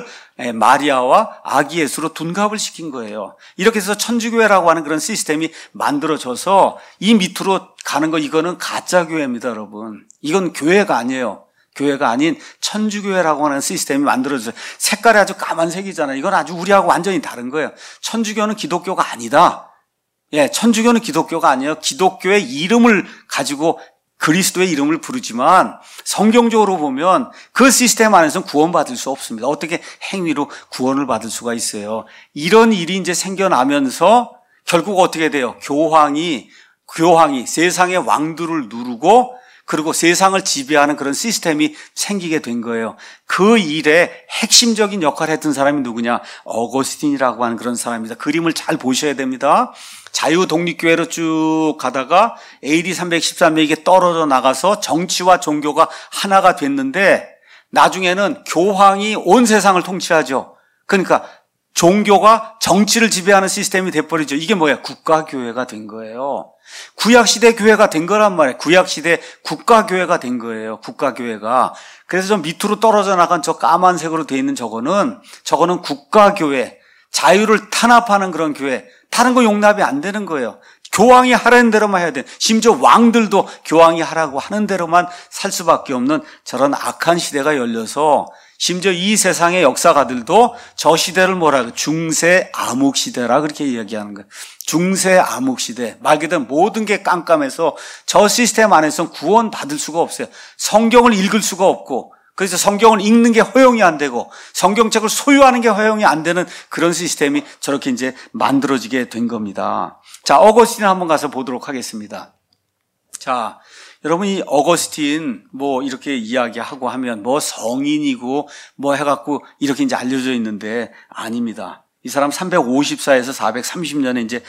마리아와 아기 예수로 둔갑을 시킨 거예요. 이렇게 해서 천주교회라고 하는 그런 시스템이 만들어져서 이 밑으로 가는 거 이거는 가짜 교회입니다, 여러분. 이건 교회가 아니에요. 교회가 아닌 천주교회라고 하는 시스템이 만들어져서 색깔이 아주 까만색이잖아요. 이건 아주 우리하고 완전히 다른 거예요. 천주교는 기독교가 아니다. 예, 천주교는 기독교가 아니에요. 기독교의 이름을 가지고 그리스도의 이름을 부르지만 성경적으로 보면 그 시스템 안에서는 구원받을 수 없습니다. 어떻게 행위로 구원을 받을 수가 있어요. 이런 일이 이제 생겨나면서 결국 어떻게 돼요? 교황이, 교황이 세상의 왕들을 누르고 그리고 세상을 지배하는 그런 시스템이 생기게 된 거예요. 그 일에 핵심적인 역할을 했던 사람이 누구냐? 어거스틴이라고 하는 그런 사람입니다. 그림을 잘 보셔야 됩니다. 자유독립교회로 쭉 가다가 에이디 삼백십삼 년에 이게 떨어져 나가서 정치와 종교가 하나가 됐는데 나중에는 교황이 온 세상을 통치하죠. 그러니까 종교가 정치를 지배하는 시스템이 돼버리죠. 이게 뭐야? 국가교회가 된 거예요. 구약시대 교회가 된 거란 말이에요. 구약시대 국가교회가 된 거예요. 국가교회가. 그래서 저 밑으로 떨어져 나간 저 까만색으로 돼 있는 저거는 저거는 국가교회. 자유를 탄압하는 그런 교회. 다른 거 용납이 안 되는 거예요. 교황이 하라는 대로만 해야 돼. 심지어 왕들도 교황이 하라고 하는 대로만 살 수밖에 없는 저런 악한 시대가 열려서 심지어 이 세상의 역사가들도 저 시대를 뭐라 그래? 중세 암흑 시대라 그렇게 이야기하는 거예요. 중세 암흑 시대. 말 그대로 모든 게 깜깜해서 저 시스템 안에서 구원 받을 수가 없어요. 성경을 읽을 수가 없고, 그래서 성경을 읽는 게 허용이 안 되고 성경책을 소유하는 게 허용이 안 되는 그런 시스템이 저렇게 이제 만들어지게 된 겁니다. 자, 어거스틴 한번 가서 보도록 하겠습니다. 자, 여러분 이 어거스틴 뭐 이렇게 이야기하고 하면 뭐 성인이고 뭐 해갖고 이렇게 이제 알려져 있는데 아닙니다. 이 사람 삼백오십사에서 사백삼십 년에 이제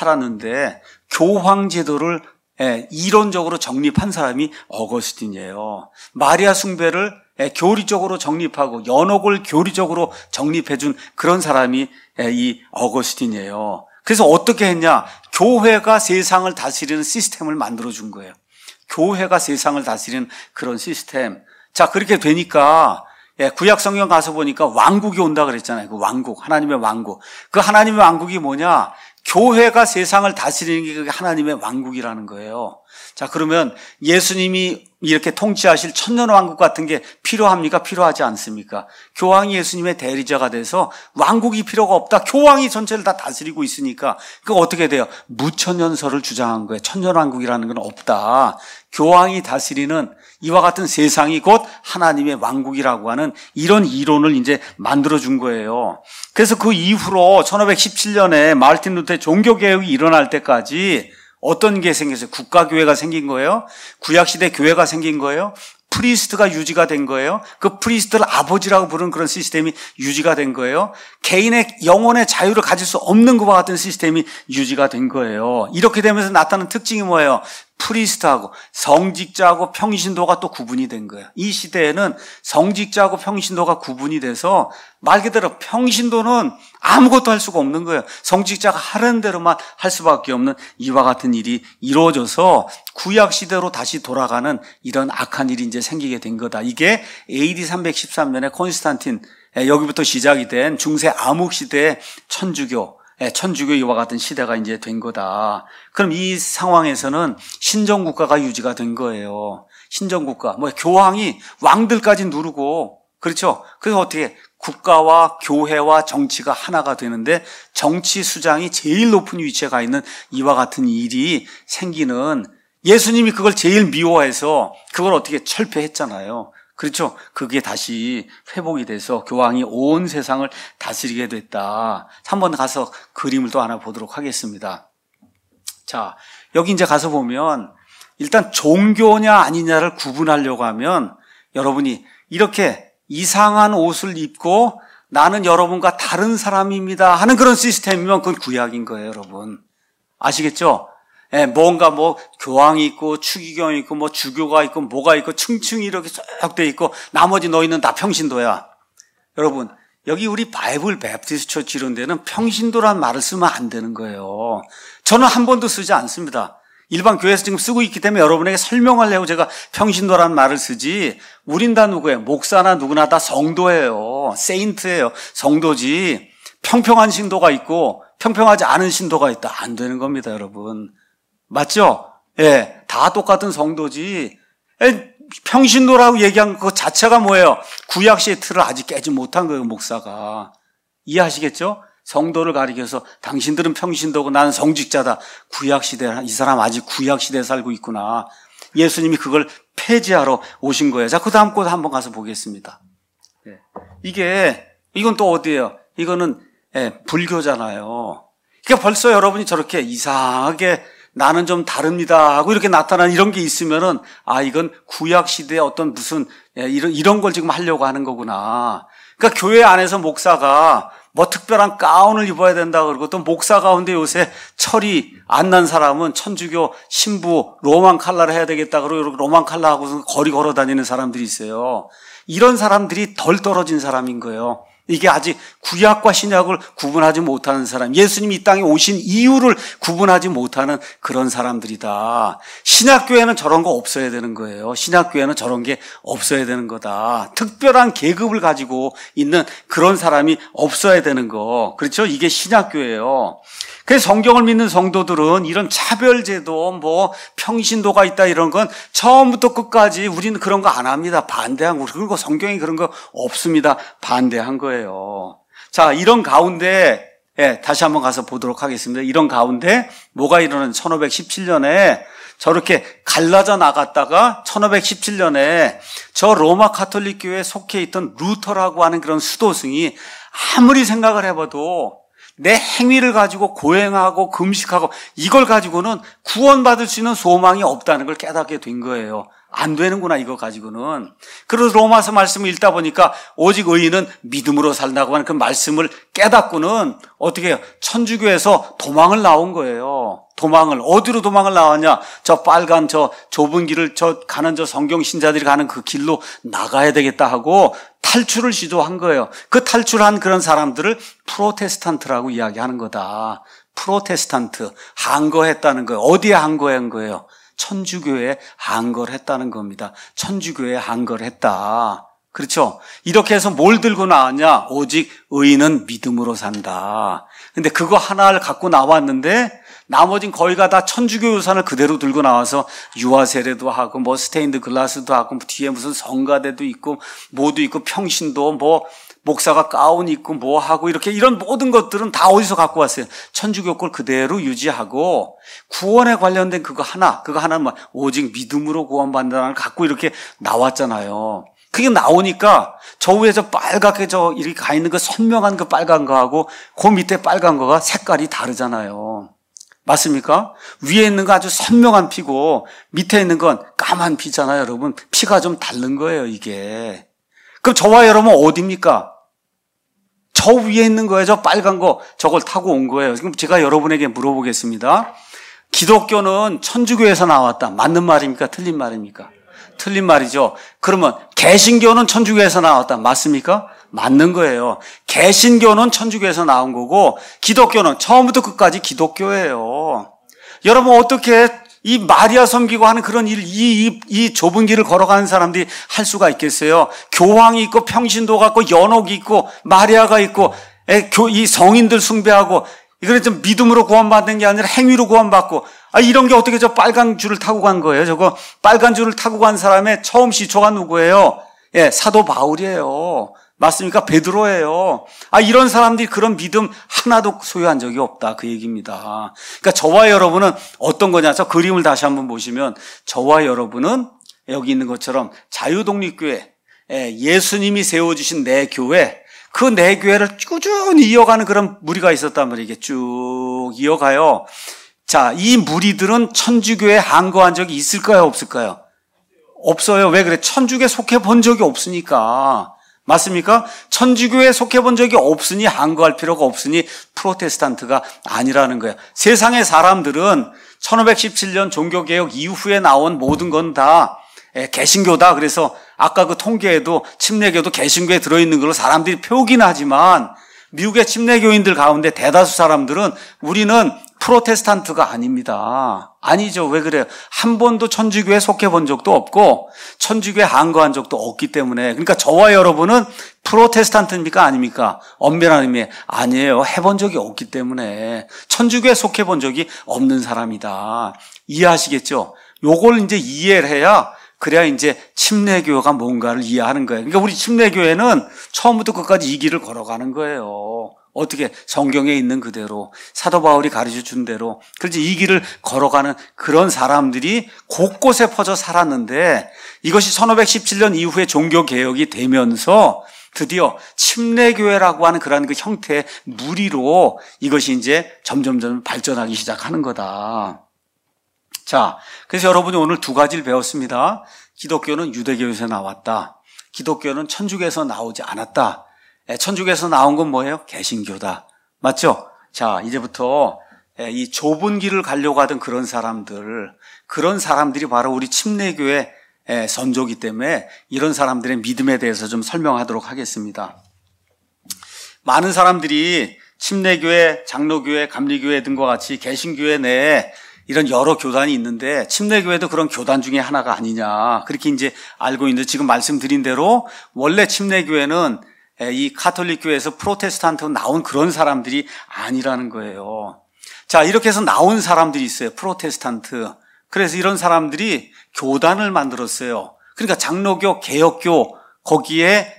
살았는데 교황 제도를 예, 이론적으로 정립한 사람이 어거스틴이에요. 마리아 숭배를 예, 교리적으로 정립하고 연옥을 교리적으로 정립해준 그런 사람이 예, 이 어거스틴이에요. 그래서 어떻게 했냐? 교회가 세상을 다스리는 시스템을 만들어준 거예요. 교회가 세상을 다스리는 그런 시스템. 자, 그렇게 되니까 예, 구약 성경 가서 보니까 왕국이 온다 그랬잖아요. 그 왕국, 하나님의 왕국. 그 하나님의 왕국이 뭐냐? 교회가 세상을 다스리는 게 그게 하나님의 왕국이라는 거예요. 자, 그러면 예수님이 이렇게 통치하실 천년왕국 같은 게 필요합니까? 필요하지 않습니까? 교황이 예수님의 대리자가 돼서 왕국이 필요가 없다. 교황이 전체를 다 다스리고 있으니까 그거 어떻게 돼요? 무천년설을 주장한 거예요. 천년왕국이라는 건 없다. 교황이 다스리는 이와 같은 세상이 곧 하나님의 왕국이라고 하는 이런 이론을 이제 만들어준 거예요. 그래서 그 이후로 천오백십칠 년에 마르틴 루터의 종교개혁이 일어날 때까지 어떤 게 생겼어요? 국가교회가 생긴 거예요. 구약시대 교회가 생긴 거예요. 프리스트가 유지가 된 거예요. 그 프리스트를 아버지라고 부르는 그런 시스템이 유지가 된 거예요. 개인의 영혼의 자유를 가질 수 없는 것과 같은 시스템이 유지가 된 거예요. 이렇게 되면서 나타나는 특징이 뭐예요? 프리스트하고 성직자하고 평신도가 또 구분이 된 거예요. 이 시대에는 성직자하고 평신도가 구분이 돼서 말 그대로 평신도는 아무것도 할 수가 없는 거예요. 성직자가 하라는 대로만 할 수밖에 없는 이와 같은 일이 이루어져서 구약 시대로 다시 돌아가는 이런 악한 일이 이제 생기게 된 거다. 이게 에이디 삼백십삼 년에 콘스탄틴 여기부터 시작이 된 중세 암흑 시대의 천주교 천주교 이와 같은 시대가 이제 된 거다. 그럼 이 상황에서는 신정국가가 유지가 된 거예요. 신정국가. 뭐 교황이 왕들까지 누르고, 그렇죠? 그래서 어떻게 국가와 교회와 정치가 하나가 되는데 정치 수장이 제일 높은 위치에 가 있는 이와 같은 일이 생기는, 예수님이 그걸 제일 미워해서 그걸 어떻게 철폐했잖아요. 그렇죠? 그게 다시 회복이 돼서 교황이 온 세상을 다스리게 됐다. 한번 가서 그림을 또 하나 보도록 하겠습니다. 자, 여기 이제 가서 보면 일단 종교냐 아니냐를 구분하려고 하면 여러분이 이렇게 이상한 옷을 입고 나는 여러분과 다른 사람입니다 하는 그런 시스템이면 그건 구약인 거예요, 여러분. 아시겠죠? 예, 뭔가 뭐 교황이 있고 추기경이 있고 뭐 주교가 있고 뭐가 있고 층층이 이렇게 쭉 돼 있고 나머지 너희는 다 평신도야. 여러분, 여기 우리 바이블 베프티스트 처치 이런 데는 평신도란 말을 쓰면 안 되는 거예요. 저는 한 번도 쓰지 않습니다. 일반 교회에서 지금 쓰고 있기 때문에 여러분에게 설명하려고 제가 평신도란 말을 쓰지, 우린 다 누구예요? 목사나 누구나 다 성도예요. 세인트예요. 성도지. 평평한 신도가 있고 평평하지 않은 신도가 있다. 안 되는 겁니다, 여러분. 맞죠? 예, 다 똑같은 성도지. 에, 평신도라고 얘기한 것 자체가 뭐예요? 구약시의 틀을 아직 깨지 못한 거예요, 목사가. 이해하시겠죠? 성도를 가리켜서 당신들은 평신도고 나는 성직자다. 구약시대, 이 사람 아직 구약시대에 살고 있구나. 예수님이 그걸 폐지하러 오신 거예요. 자, 그 다음 곳 한번 가서 보겠습니다. 예. 이게, 이건 또 어디예요? 이거는, 예, 불교잖아요. 그러니까 벌써 여러분이 저렇게 이상하게 나는 좀 다릅니다 하고 이렇게 나타나는 이런 게 있으면은, 아, 이건 구약시대의 어떤 무슨, 예, 이런, 이런 걸 지금 하려고 하는 거구나. 그러니까 교회 안에서 목사가 뭐 특별한 가운을 입어야 된다 그러고, 또 목사 가운데 요새 철이 안 난 사람은 천주교 신부 로만 칼라를 해야 되겠다 그러고 로만 칼라 하고서 거리 걸어 다니는 사람들이 있어요. 이런 사람들이 덜 떨어진 사람인 거예요. 이게 아직 구약과 신약을 구분하지 못하는 사람, 예수님이 이 땅에 오신 이유를 구분하지 못하는 그런 사람들이다. 신약교회는 저런 거 없어야 되는 거예요. 신약교회는 저런 게 없어야 되는 거다. 특별한 계급을 가지고 있는 그런 사람이 없어야 되는 거. 그렇죠? 이게 신약교회예요. 그래서 성경을 믿는 성도들은 이런 차별제도, 뭐 평신도가 있다 이런 건 처음부터 끝까지 우리는 그런 거 안 합니다. 반대한 거. 그리고 성경에 그런 거 없습니다. 반대한 거예요. 자, 이런 가운데 예, 다시 한번 가서 보도록 하겠습니다. 이런 가운데 뭐가 일어나는 천오백십칠 년에 저렇게 갈라져 나갔다가 천오백십칠 년에 저 로마 가톨릭 교회에 속해 있던 루터라고 하는 그런 수도승이 아무리 생각을 해봐도 내 행위를 가지고 고행하고 금식하고 이걸 가지고는 구원받을 수 있는 소망이 없다는 걸 깨닫게 된 거예요. 안 되는구나 이거 가지고는. 그래서 로마서 말씀을 읽다 보니까 오직 의인은 믿음으로 산다고 하는 그 말씀을 깨닫고는 어떻게 해요? 천주교에서 도망을 나온 거예요. 도망을. 어디로 도망을 나왔냐? 저 빨간 저 좁은 길을 저 가는 저 성경 신자들이 가는 그 길로 나가야 되겠다 하고 탈출을 시도한 거예요. 그 탈출한 그런 사람들을 프로테스탄트라고 이야기하는 거다. 프로테스탄트. 항거했다는 거예요. 어디에 항거한 거예요? 천주교에 항거를 했다는 겁니다. 천주교에 항거를 했다. 그렇죠? 이렇게 해서 뭘 들고 나왔냐? 오직 의인은 믿음으로 산다. 근데 그거 하나를 갖고 나왔는데 나머진 거의가 다 천주교 유산을 그대로 들고 나와서 유아 세례도 하고 뭐 스테인드 글라스도 하고 뒤에 무슨 성가대도 있고 뭐도 있고 평신도 뭐 목사가 가운 입고 뭐 하고 이렇게 이런 모든 것들은 다 어디서 갖고 왔어요? 천주교 걸 그대로 유지하고 구원에 관련된 그거 하나, 그거 하나는 뭐 오직 믿음으로 구원받는다는 걸 갖고 이렇게 나왔잖아요. 그게 나오니까 저 위에 저 빨갛게 저 이렇게 가 있는 그 선명한 그 빨간 거하고 그 밑에 빨간 거가 색깔이 다르잖아요. 맞습니까? 위에 있는 거 아주 선명한 피고 밑에 있는 건 까만 피잖아요, 여러분. 피가 좀 다른 거예요, 이게. 그럼 저와 여러분 어디입니까? 저 위에 있는 거예요. 저 빨간 거. 저걸 타고 온 거예요. 지금 제가 여러분에게 물어보겠습니다. 기독교는 천주교에서 나왔다. 맞는 말입니까? 틀린 말입니까? 틀린 말이죠. 그러면 개신교는 천주교에서 나왔다. 맞습니까? 맞는 거예요. 개신교는 천주교에서 나온 거고 기독교는 처음부터 끝까지 기독교예요. 여러분 어떻게 이 마리아 섬기고 하는 그런 일, 이, 이, 이 좁은 길을 걸어가는 사람들이 할 수가 있겠어요? 교황이 있고 평신도가 있고 연옥이 있고 마리아가 있고 이 성인들 숭배하고 이거는 좀 믿음으로 구원받는 게 아니라 행위로 구원받고 아 이런 게 어떻게 저 빨간 줄을 타고 간 거예요? 저거 빨간 줄을 타고 간 사람의 처음 시초가 누구예요? 예, 사도 바울이에요. 맞습니까? 베드로예요. 아, 이런 사람들이 그런 믿음 하나도 소유한 적이 없다. 그 얘기입니다. 그러니까 저와 여러분은 어떤 거냐? 저 그림을 다시 한번 보시면 저와 여러분은 여기 있는 것처럼 자유독립교회, 예수님이 세워주신 내 교회, 그 내 교회를 꾸준히 이어가는 그런 무리가 있었단 말이에요. 이게 쭉 이어가요. 자, 이 무리들은 천주교에 항거한 적이 있을까요? 없을까요? 없어요. 왜 그래? 천주교에 속해 본 적이 없으니까. 맞습니까? 천주교에 속해 본 적이 없으니 항거할 필요가 없으니 프로테스탄트가 아니라는 거예요. 세상의 사람들은 천오백십칠 년 종교개혁 이후에 나온 모든 건 다 개신교다. 그래서 아까 그 통계에도 침례교도 개신교에 들어있는 걸로 사람들이 표기는 하지만 미국의 침례교인들 가운데 대다수 사람들은 우리는 프로테스탄트가 아닙니다. 아니죠. 왜 그래요? 한 번도 천주교에 속해 본 적도 없고 천주교에 항거한 적도 없기 때문에. 그러니까 저와 여러분은 프로테스탄트입니까? 아닙니까? 엄밀한 의미에 아니에요. 해본 적이 없기 때문에. 천주교에 속해 본 적이 없는 사람이다. 이해하시겠죠? 요걸 이제 이해를 해야 그래야 이제 침례교가 뭔가를 이해하는 거예요. 그러니까 우리 침례교회는 처음부터 끝까지 이 길을 걸어가는 거예요. 어떻게? 성경에 있는 그대로 사도 바울이 가르쳐 준 대로. 그래서 이 길을 걸어가는 그런 사람들이 곳곳에 퍼져 살았는데 이것이 천오백십칠 년 이후에 종교개혁이 되면서 드디어 침례교회라고 하는 그런 그 형태의 무리로 이것이 이제 점점점 발전하기 시작하는 거다. 자, 그래서 여러분이 오늘 두 가지를 배웠습니다. 기독교는 유대교에서 나왔다. 기독교는 천주교에서 나오지 않았다. 천주교에서 나온 건 뭐예요? 개신교다. 맞죠? 자, 이제부터 이 좁은 길을 가려고 하던 그런 사람들, 그런 사람들이 바로 우리 침례교의 선조기 때문에 이런 사람들의 믿음에 대해서 좀 설명하도록 하겠습니다. 많은 사람들이 침례교회, 장로교회, 감리교회 등과 같이 개신교회 내에 이런 여러 교단이 있는데 침례교회도 그런 교단 중에 하나가 아니냐 그렇게 이제 알고 있는데, 지금 말씀드린 대로 원래 침례교회는 이 카톨릭 교회에서 프로테스탄트로 나온 그런 사람들이 아니라는 거예요. 자, 이렇게 해서 나온 사람들이 있어요. 프로테스탄트. 그래서 이런 사람들이 교단을 만들었어요. 그러니까 장로교, 개혁교, 거기에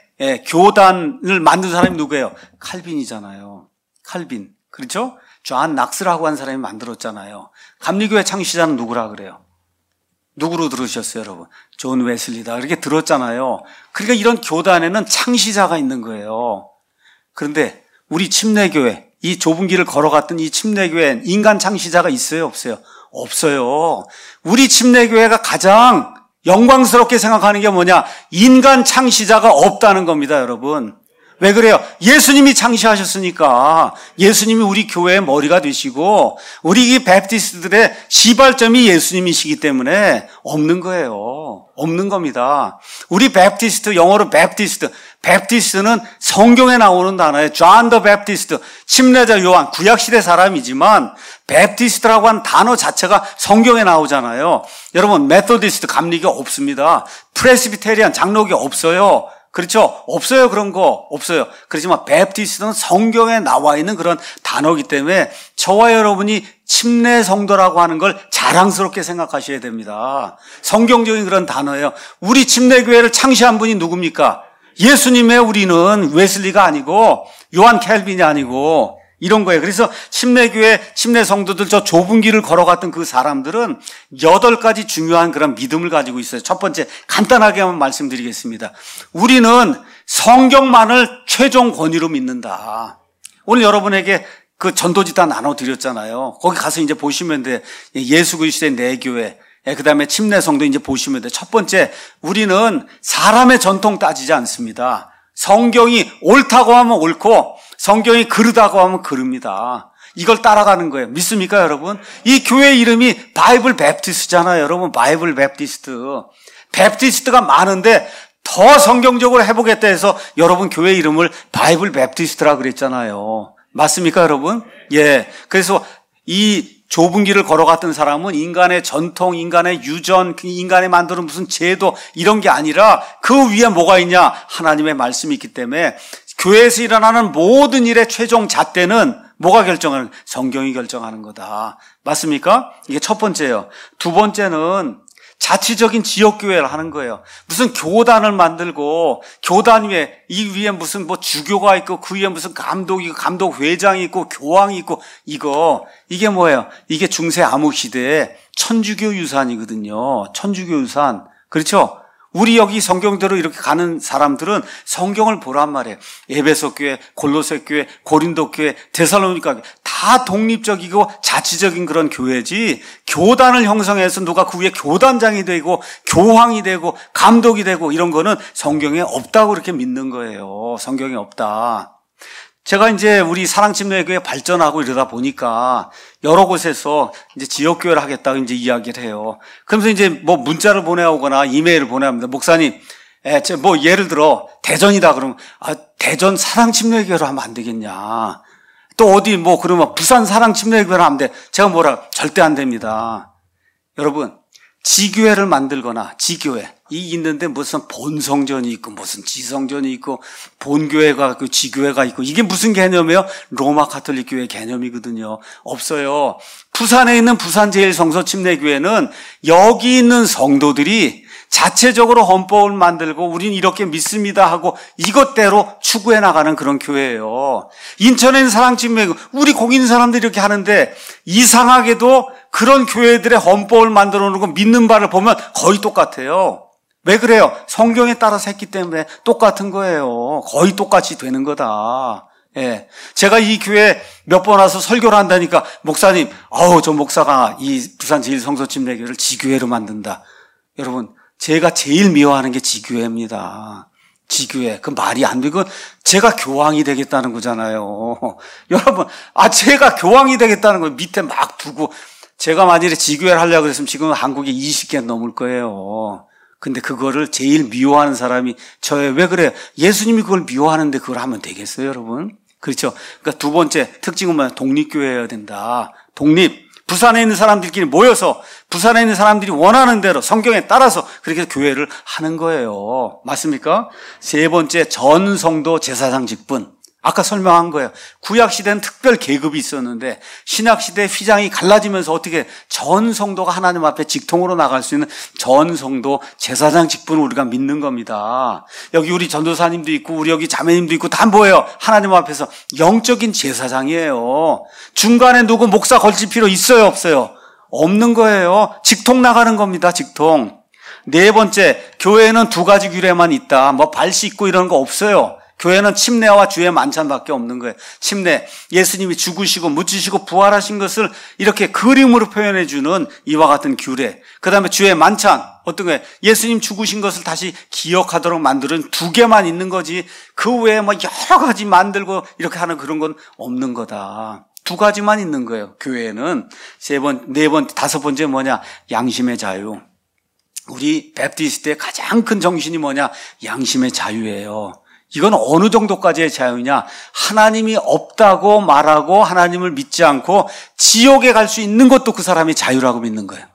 교단을 만든 사람이 누구예요? 칼빈이잖아요. 칼빈. 그렇죠? 존 낙스라고 한 사람이 만들었잖아요. 감리교회 창시자는 누구라 그래요? 누구로 들으셨어요, 여러분? 존 웨슬리다. 그렇게 들었잖아요. 그러니까 이런 교단에는 창시자가 있는 거예요. 그런데 우리 침례교회, 이 좁은 길을 걸어갔던 이 침례교회엔 인간 창시자가 있어요, 없어요? 없어요. 우리 침례교회가 가장 영광스럽게 생각하는 게 뭐냐? 인간 창시자가 없다는 겁니다, 여러분. 왜 그래요? 예수님이 창시하셨으니까. 예수님이 우리 교회의 머리가 되시고 우리 이 베프티스트들의 시발점이 예수님이시기 때문에 없는 거예요. 없는 겁니다. 우리 베프티스트, 영어로 베프티스트. 베프티스트는 성경에 나오는 단어예요. 존 더 베프티스트, 침례자 요한, 구약시대 사람이지만 베프티스트라고 한 단어 자체가 성경에 나오잖아요. 여러분, 메소디스트, 감리교 없습니다. 프레스비테리안, 장로교 없어요. 그렇죠? 없어요. 그런 거 없어요. 그렇지만 베프티스트는 성경에 나와 있는 그런 단어이기 때문에 저와 여러분이 침례 성도라고 하는 걸 자랑스럽게 생각하셔야 됩니다. 성경적인 그런 단어예요. 우리 침례교회를 창시한 분이 누굽니까? 예수님의, 우리는 웨슬리가 아니고 요한 켈빈이 아니고 이런 거예요. 그래서 침례교회, 침례 성도들, 저 좁은 길을 걸어갔던 그 사람들은 여덟 가지 중요한 그런 믿음을 가지고 있어요. 첫 번째, 간단하게 한번 말씀드리겠습니다. 우리는 성경만을 최종 권위로 믿는다. 오늘 여러분에게 그 전도지다 나눠드렸잖아요. 거기 가서 이제 보시면 돼. 예수 그리스도의 내 교회, 그 다음에 침례 성도 이제 보시면 돼. 첫 번째, 우리는 사람의 전통 따지지 않습니다. 성경이 옳다고 하면 옳고 성경이 그르다고 하면 그릅니다. 이걸 따라가는 거예요. 믿습니까, 여러분? 이 교회 이름이 바이블 베프티스트잖아요, 여러분. 바이블 베프티스트. 베프티스트가 많은데 더 성경적으로 해보겠다 해서 여러분 교회 이름을 바이블 베프티스트라 그랬잖아요. 맞습니까, 여러분? 예. 그래서 이 좁은 길을 걸어갔던 사람은 인간의 전통, 인간의 유전, 인간이 만드는 무슨 제도 이런 게 아니라 그 위에 뭐가 있냐? 하나님의 말씀이 있기 때문에 교회에서 일어나는 모든 일의 최종 잣대는 뭐가 결정하는? 성경이 결정하는 거다. 맞습니까? 이게 첫 번째예요. 두 번째는 자치적인 지역교회를 하는 거예요. 무슨 교단을 만들고 교단 위에, 이 위에 무슨 뭐 주교가 있고 그 위에 무슨 감독이 있고 감독 회장이 있고 교황이 있고 이거 이게 뭐예요? 이게 중세 암흑 시대의 천주교 유산이거든요. 천주교 유산. 그렇죠? 우리 여기 성경대로 이렇게 가는 사람들은 성경을 보란 말이에요. 에베소 교회, 골로새 교회, 고린도 교회, 데살로니가 교회 다 독립적이고 자치적인 그런 교회지, 교단을 형성해서 누가 그 위에 교단장이 되고 교황이 되고 감독이 되고 이런 거는 성경에 없다고 그렇게 믿는 거예요. 성경에 없다. 제가 이제 우리 사랑침례교회 발전하고 이러다 보니까 여러 곳에서 이제 지역교회를 하겠다고 이제 이야기를 해요. 그러면서 이제 뭐 문자를 보내오거나 이메일을 보내옵니다. 목사님, 에, 뭐 예를 들어 대전이다 그러면, 아, 대전 사랑침례교회로 하면 안 되겠냐. 또 어디 뭐 그러면 부산 사랑침례교회로 하면 돼. 제가 뭐라, 절대 안 됩니다. 여러분, 지교회를 만들거나 지교회 이 있는데 무슨 본성전이 있고 무슨 지성전이 있고 본교회가 있고 지교회가 있고 이게 무슨 개념이에요? 로마 가톨릭 교회 개념이거든요. 없어요. 부산에 있는 부산 제일성서 침례교회는 여기 있는 성도들이 자체적으로 헌법을 만들고 우린 이렇게 믿습니다 하고 이것대로 추구해 나가는 그런 교회예요. 인천에 있는 사랑침례교회, 우리 거기 있는 사람들이 이렇게 하는데 이상하게도 그런 교회들의 헌법을 만들어 놓고 믿는 바를 보면 거의 똑같아요. 왜 그래요? 성경에 따라서 했기 때문에 똑같은 거예요. 거의 똑같이 되는 거다. 예. 제가 이 교회 몇 번 와서 설교를 한다니까, 목사님, 아우, 저 목사가 이 부산 제일성서 침례교회를 지교회로 만든다. 여러분, 제가 제일 미워하는 게 지교회입니다. 지교회. 그 말이 안 되고, 제가 교황이 되겠다는 거잖아요. 여러분, 아, 제가 교황이 되겠다는 거 밑에 막 두고, 제가 만일에 지교회를 하려고 그랬으면 지금 한국에 이십 개 넘을 거예요. 근데 그거를 제일 미워하는 사람이 저예요. 왜 그래요? 예수님이 그걸 미워하는데 그걸 하면 되겠어요, 여러분? 그렇죠. 그러니까 두 번째 특징은 뭐냐? 독립교회여야 된다. 독립. 부산에 있는 사람들끼리 모여서 부산에 있는 사람들이 원하는 대로 성경에 따라서 그렇게 교회를 하는 거예요. 맞습니까? 세 번째, 전 성도 제사장 직분. 아까 설명한 거예요. 구약시대는 특별 계급이 있었는데 신약시대 휘장이 갈라지면서 어떻게 전 성도가 하나님 앞에 직통으로 나갈 수 있는 전 성도 제사장 직분을 우리가 믿는 겁니다. 여기 우리 전도사님도 있고 우리 여기 자매님도 있고 다 뭐예요? 하나님 앞에서 영적인 제사장이에요. 중간에 누구 목사 걸칠 필요 있어요? 없어요? 없는 거예요. 직통 나가는 겁니다. 직통. 네 번째, 교회에는 두 가지 규례만 있다. 뭐 발 씻고 이런 거 없어요. 교회는 침례와 주의 만찬밖에 없는 거예요. 침례, 예수님이 죽으시고 묻히시고 부활하신 것을 이렇게 그림으로 표현해 주는 이와 같은 규례. 그 다음에 주의 만찬, 어떤 거예요? 예수님 죽으신 것을 다시 기억하도록 만드는 두 개만 있는 거지 그 외에 뭐 여러 가지 만들고 이렇게 하는 그런 건 없는 거다. 두 가지만 있는 거예요. 교회는. 세 번, 네 번, 다섯 번째 뭐냐? 양심의 자유. 우리 베프티스트의 가장 큰 정신이 뭐냐? 양심의 자유예요. 이건 어느 정도까지의 자유냐? 하나님이 없다고 말하고 하나님을 믿지 않고 지옥에 갈 수 있는 것도 그 사람이 자유라고 믿는 거예요.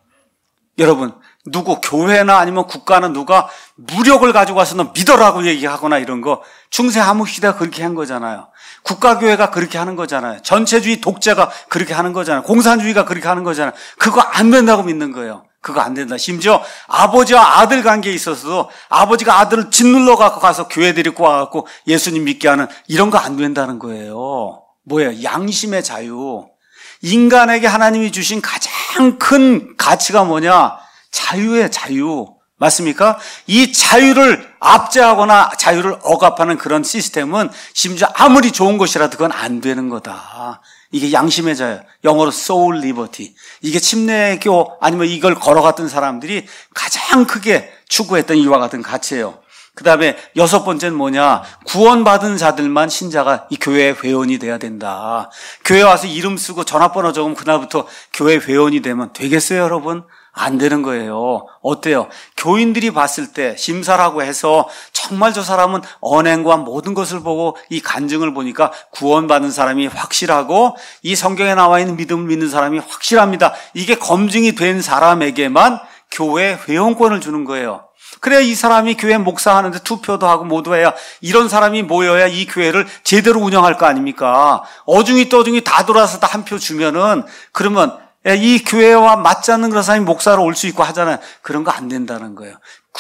여러분, 누구 교회나 아니면 국가는 누가 무력을 가지고 와서 너 믿어라고 얘기하거나 이런 거 중세 암흑 시대가 그렇게 한 거잖아요. 국가교회가 그렇게 하는 거잖아요. 전체주의 독재가 그렇게 하는 거잖아요. 공산주의가 그렇게 하는 거잖아요. 그거 안 된다고 믿는 거예요. 그거 안 된다. 심지어 아버지와 아들 관계에 있어서도 아버지가 아들을 짓눌러 갖고 가서 교회 데리고 와갖고 예수님 믿게 하는 이런 거 안 된다는 거예요. 뭐예요? 양심의 자유. 인간에게 하나님이 주신 가장 큰 가치가 뭐냐? 자유의 자유. 맞습니까? 이 자유를 압제하거나 자유를 억압하는 그런 시스템은 심지어 아무리 좋은 것이라도 그건 안 되는 거다. 이게 양심의 자유, 영어로 soul liberty. 이게 침례교 아니면 이걸 걸어갔던 사람들이 가장 크게 추구했던 이와 같은 가치예요. 그 다음에 여섯 번째는 뭐냐? 구원받은 자들만 신자가 이 교회의 회원이 돼야 된다. 교회 와서 이름 쓰고 전화번호 적으면 그날부터 교회 회원이 되면 되겠어요, 여러분? 안 되는 거예요. 어때요? 교인들이 봤을 때 심사라고 해서 정말 저 사람은 언행과 모든 것을 보고 이 간증을 보니까 구원받은 사람이 확실하고 이 성경에 나와 있는 믿음을 믿는 사람이 확실합니다. 이게 검증이 된 사람에게만 교회 회원권을 주는 거예요. 그래야 이 사람이 교회 목사하는데 투표도 하고 모두 해야 이런 사람이 모여야 이 교회를 제대로 운영할 거 아닙니까? 어중이 떠중이 다 돌아서 다 한 표 주면은 그러면 이 교회와 맞지 않는 그런 사람이 목사로 올 수 있고 하잖아요. 그런 거 안 된다는 거예요.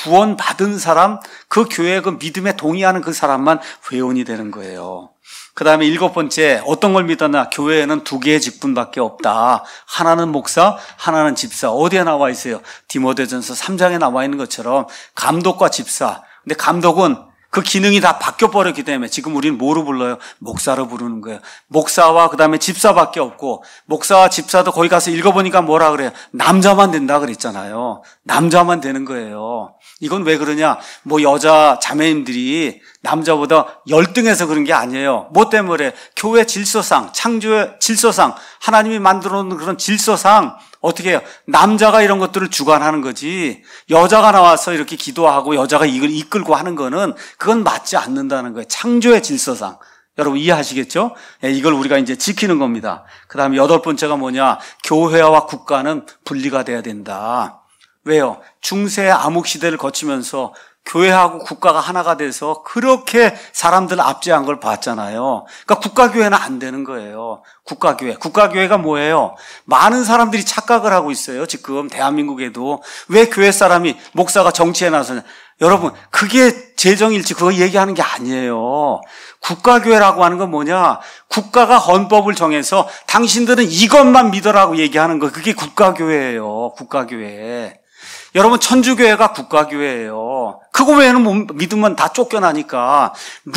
구원받은 사람, 그 교회 그 믿음에 동의하는 그 사람만 회원이 되는 거예요. 그 다음에 일곱 번째, 어떤 걸 믿었나? 교회에는 두 개의 직분밖에 없다. 하나는 목사, 하나는 집사. 어디에 나와 있어요? 디모데전서 삼 장에 나와 있는 것처럼 감독과 집사. 근데 감독은 그 기능이 다 바뀌어버렸기 때문에 지금 우리는 뭐로 불러요? 목사로 부르는 거예요. 목사와 그 다음에 집사밖에 없고 목사와 집사도 거기 가서 읽어보니까 뭐라 그래요? 남자만 된다 그랬잖아요. 남자만 되는 거예요. 이건 왜 그러냐? 뭐 여자 자매님들이 남자보다 열등해서 그런 게 아니에요. 뭐 때문에? 교회 질서상, 창조의 질서상, 하나님이 만들어 놓은 그런 질서상 어떻게 해요? 남자가 이런 것들을 주관하는 거지 여자가 나와서 이렇게 기도하고 여자가 이걸 이끌고 하는 거는 그건 맞지 않는다는 거예요. 창조의 질서상. 여러분 이해하시겠죠? 예, 이걸 우리가 이제 지키는 겁니다. 그 다음에 여덟 번째가 뭐냐? 교회와 국가는 분리가 돼야 된다. 왜요? 중세 암흑 시대를 거치면서 교회하고 국가가 하나가 돼서 그렇게 사람들 압제한 걸 봤잖아요. 그러니까 국가교회는 안 되는 거예요. 국가교회. 국가교회가 뭐예요? 많은 사람들이 착각을 하고 있어요. 지금 대한민국에도. 왜 교회 사람이, 목사가 정치에 나서냐. 여러분, 그게 재정일치 그거 얘기하는 게 아니에요. 국가교회라고 하는 건 뭐냐? 국가가 헌법을 정해서 당신들은 이것만 믿어라고 얘기하는 거. 그게 국가교회예요. 국가교회. 여러분 천주교회가 국가교회예요. 그거 외에는 믿으면 다 쫓겨나니까.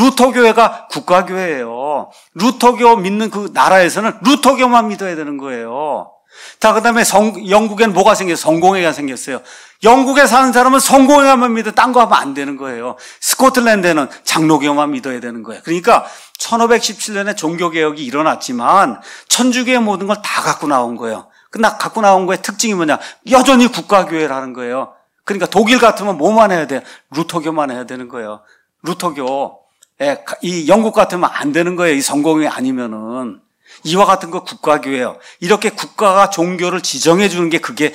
루터교회가 국가교회예요. 루터교 믿는 그 나라에서는 루터교만 믿어야 되는 거예요. 자, 그 다음에 영국에는 뭐가 생겼어요? 성공회가 생겼어요. 영국에 사는 사람은 성공회만 믿어 딴 거 하면 안 되는 거예요. 스코틀랜드에는 장로교만 믿어야 되는 거예요. 그러니까 천오백십칠 년에 종교개혁이 일어났지만 천주교의 모든 걸 다 갖고 나온 거예요. 그나 갖고 나온 거의 특징이 뭐냐? 여전히 국가교회라는 거예요. 그러니까 독일 같으면 뭐만 해야 돼? 루터교만 해야 되는 거예요. 루터교. 예, 이 영국 같으면 안 되는 거예요. 이 성공이 아니면은. 이와 같은 거 국가교회예요. 이렇게 국가가 종교를 지정해 주는 게 그게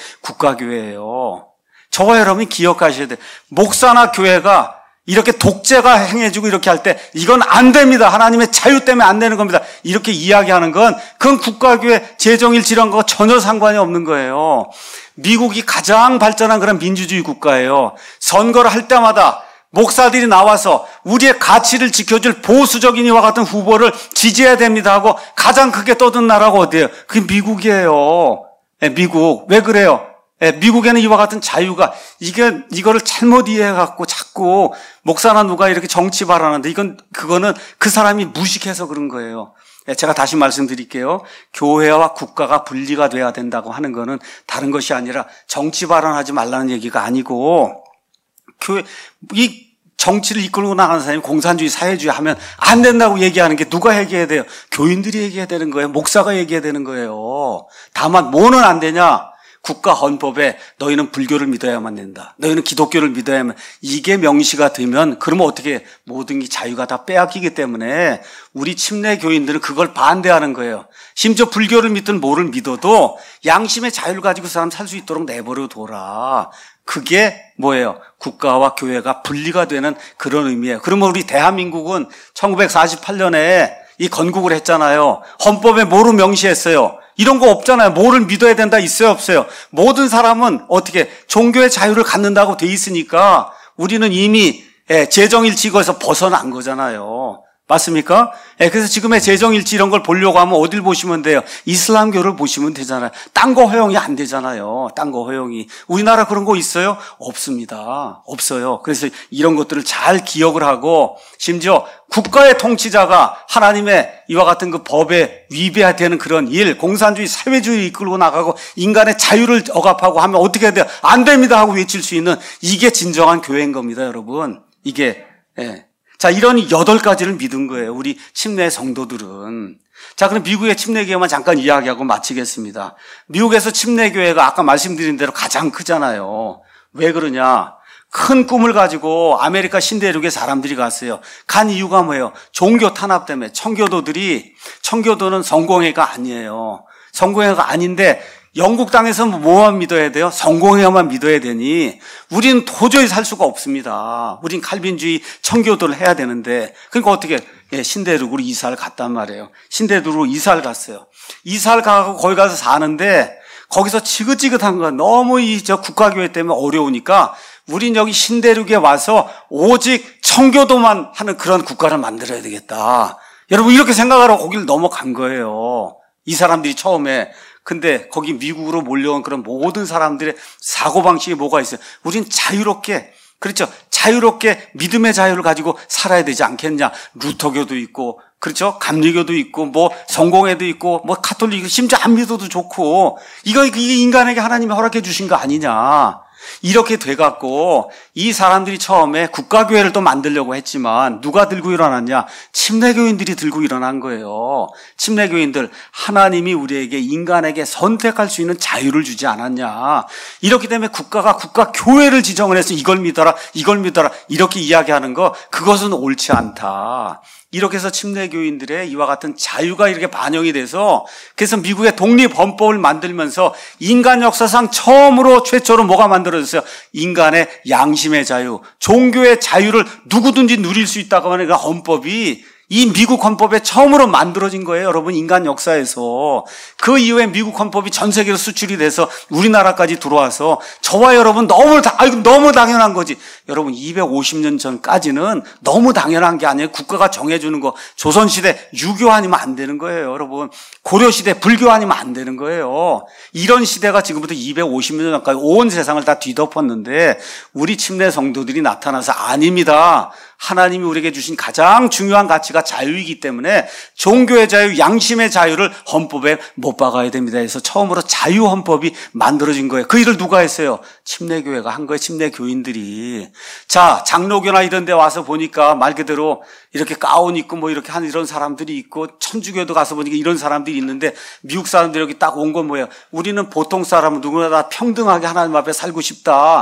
국가교회예요. 저와 여러분이 기억하셔야 돼요. 목사나 교회가 이렇게 독재가 행해주고 이렇게 할 때 이건 안 됩니다. 하나님의 자유 때문에 안 되는 겁니다. 이렇게 이야기하는 건 그건 국가교회 재정일치란 거와 전혀 상관이 없는 거예요. 미국이 가장 발전한 그런 민주주의 국가예요. 선거를 할 때마다 목사들이 나와서 우리의 가치를 지켜줄 보수적인 이와 같은 후보를 지지해야 됩니다 하고 가장 크게 떠든 나라가 어디예요? 그게 미국이에요. 네, 미국. 왜 그래요? 네, 미국에는 이와 같은 자유가 이게 이거를 잘못 이해해갖고 자꾸 목사나 누가 이렇게 정치 발언하는데 이건 그거는 그 사람이 무식해서 그런 거예요. 네, 제가 다시 말씀드릴게요. 교회와 국가가 분리가 돼야 된다고 하는 거는 다른 것이 아니라 정치 발언하지 말라는 얘기가 아니고 교회, 이 정치를 이끌고 나가는 사람이 공산주의, 사회주의 하면 안 된다고 얘기하는 게 누가 얘기해야 돼요? 교인들이 얘기해야 되는 거예요. 목사가 얘기해야 되는 거예요. 다만 뭐는 안 되냐? 국가 헌법에 너희는 불교를 믿어야만 된다. 너희는 기독교를 믿어야만. 이게 명시가 되면 그러면 어떻게 모든 게 자유가 다 빼앗기기 때문에 우리 침례 교인들은 그걸 반대하는 거예요. 심지어 불교를 믿든 뭐를 믿어도 양심의 자유를 가지고 사람 살 수 있도록 내버려 둬라. 그게 뭐예요? 국가와 교회가 분리가 되는 그런 의미예요. 그러면 우리 대한민국은 천구백사십팔 년에 이 건국을 했잖아요. 헌법에 뭐로 명시했어요? 이런 거 없잖아요. 뭐를 믿어야 된다 있어요, 없어요? 모든 사람은 어떻게 종교의 자유를 갖는다고 돼 있으니까 우리는 이미 재정일치에서 벗어난 거잖아요. 맞습니까? 예, 그래서 지금의 재정일치 이런 걸 보려고 하면 어딜 보시면 돼요? 이슬람교를 보시면 되잖아요. 딴 거 허용이 안 되잖아요. 딴 거 허용이. 우리나라 그런 거 있어요? 없습니다. 없어요. 그래서 이런 것들을 잘 기억을 하고 심지어 국가의 통치자가 하나님의 이와 같은 그 법에 위배되는 그런 일, 공산주의, 사회주의 이끌고 나가고 인간의 자유를 억압하고 하면 어떻게 해야 돼요? 안 됩니다 하고 외칠 수 있는 이게 진정한 교회인 겁니다, 여러분. 이게, 예. 자, 이런 여덟 가지를 믿은 거예요. 우리 침례 성도들은. 자, 그럼 미국의 침례교회만 잠깐 이야기하고 마치겠습니다. 미국에서 침례교회가 아까 말씀드린 대로 가장 크잖아요. 왜 그러냐? 큰 꿈을 가지고 아메리카 신대륙에 사람들이 갔어요. 간 이유가 뭐예요? 종교 탄압 때문에. 청교도들이, 청교도는 성공회가 아니에요. 성공회가 아닌데 영국 땅에서는 뭐만 믿어야 돼요? 성공회만 믿어야 되니 우리는 도저히 살 수가 없습니다. 우린 칼빈주의 청교도를 해야 되는데 그러니까 어떻게 예, 신대륙으로 이사를 갔단 말이에요. 신대륙으로 이사를 갔어요. 이사를 가고 거기 가서 사는데 거기서 지긋지긋한 건 너무 이 저 국가교회 때문에 어려우니까 우린 여기 신대륙에 와서 오직 청교도만 하는 그런 국가를 만들어야 되겠다. 여러분 이렇게 생각하러 거기를 넘어간 거예요. 이 사람들이 처음에. 근데 거기 미국으로 몰려온 그런 모든 사람들의 사고방식이 뭐가 있어요? 우린 자유롭게, 그렇죠? 자유롭게 믿음의 자유를 가지고 살아야 되지 않겠냐? 루터교도 있고, 그렇죠? 감리교도 있고, 뭐 성공회도 있고, 뭐 카톨릭, 심지어 안 믿어도 좋고, 이거 이게 인간에게 하나님이 허락해 주신 거 아니냐? 이렇게 돼갖고 이 사람들이 처음에 국가교회를 또 만들려고 했지만 누가 들고 일어났냐? 침례교인들이 들고 일어난 거예요. 침례교인들, 하나님이 우리에게 인간에게 선택할 수 있는 자유를 주지 않았냐? 이렇기 때문에 국가가 국가교회를 지정을 해서 이걸 믿어라, 이걸 믿어라 이렇게 이야기하는 거 그것은 옳지 않다. 이렇게 해서 침례교인들의 이와 같은 자유가 이렇게 반영이 돼서 그래서 미국의 독립헌법을 만들면서 인간 역사상 처음으로 최초로 뭐가 만들어졌어요? 인간의 양심의 자유, 종교의 자유를 누구든지 누릴 수 있다고 하는 그 헌법이 이 미국 헌법에 처음으로 만들어진 거예요, 여러분. 인간 역사에서. 그 이후에 미국 헌법이 전 세계로 수출이 돼서 우리나라까지 들어와서 저와 여러분 너무 다, 아이고 너무 당연한 거지. 여러분 이백오십 년 전까지는 너무 당연한 게 아니에요. 국가가 정해주는 거. 조선시대 유교 아니면 안 되는 거예요, 여러분. 고려시대 불교 아니면 안 되는 거예요. 이런 시대가 지금부터 이백오십 년 전까지 온 세상을 다 뒤덮었는데 우리 침례 성도들이 나타나서 아닙니다. 하나님이 우리에게 주신 가장 중요한 가치가 자유이기 때문에 종교의 자유, 양심의 자유를 헌법에 못 박아야 됩니다. 그래서 처음으로 자유헌법이 만들어진 거예요. 그 일을 누가 했어요? 침례교회가 한 거예요. 침례교인들이. 자, 장로교나 이런 데 와서 보니까 말 그대로 이렇게 가운 입고 뭐 이렇게 하는 이런 사람들이 있고 천주교도 가서 보니까 이런 사람들이 있는데 미국 사람들이 여기 딱 온 건 뭐예요? 우리는 보통 사람은 누구나 다 평등하게 하나님 앞에 살고 싶다.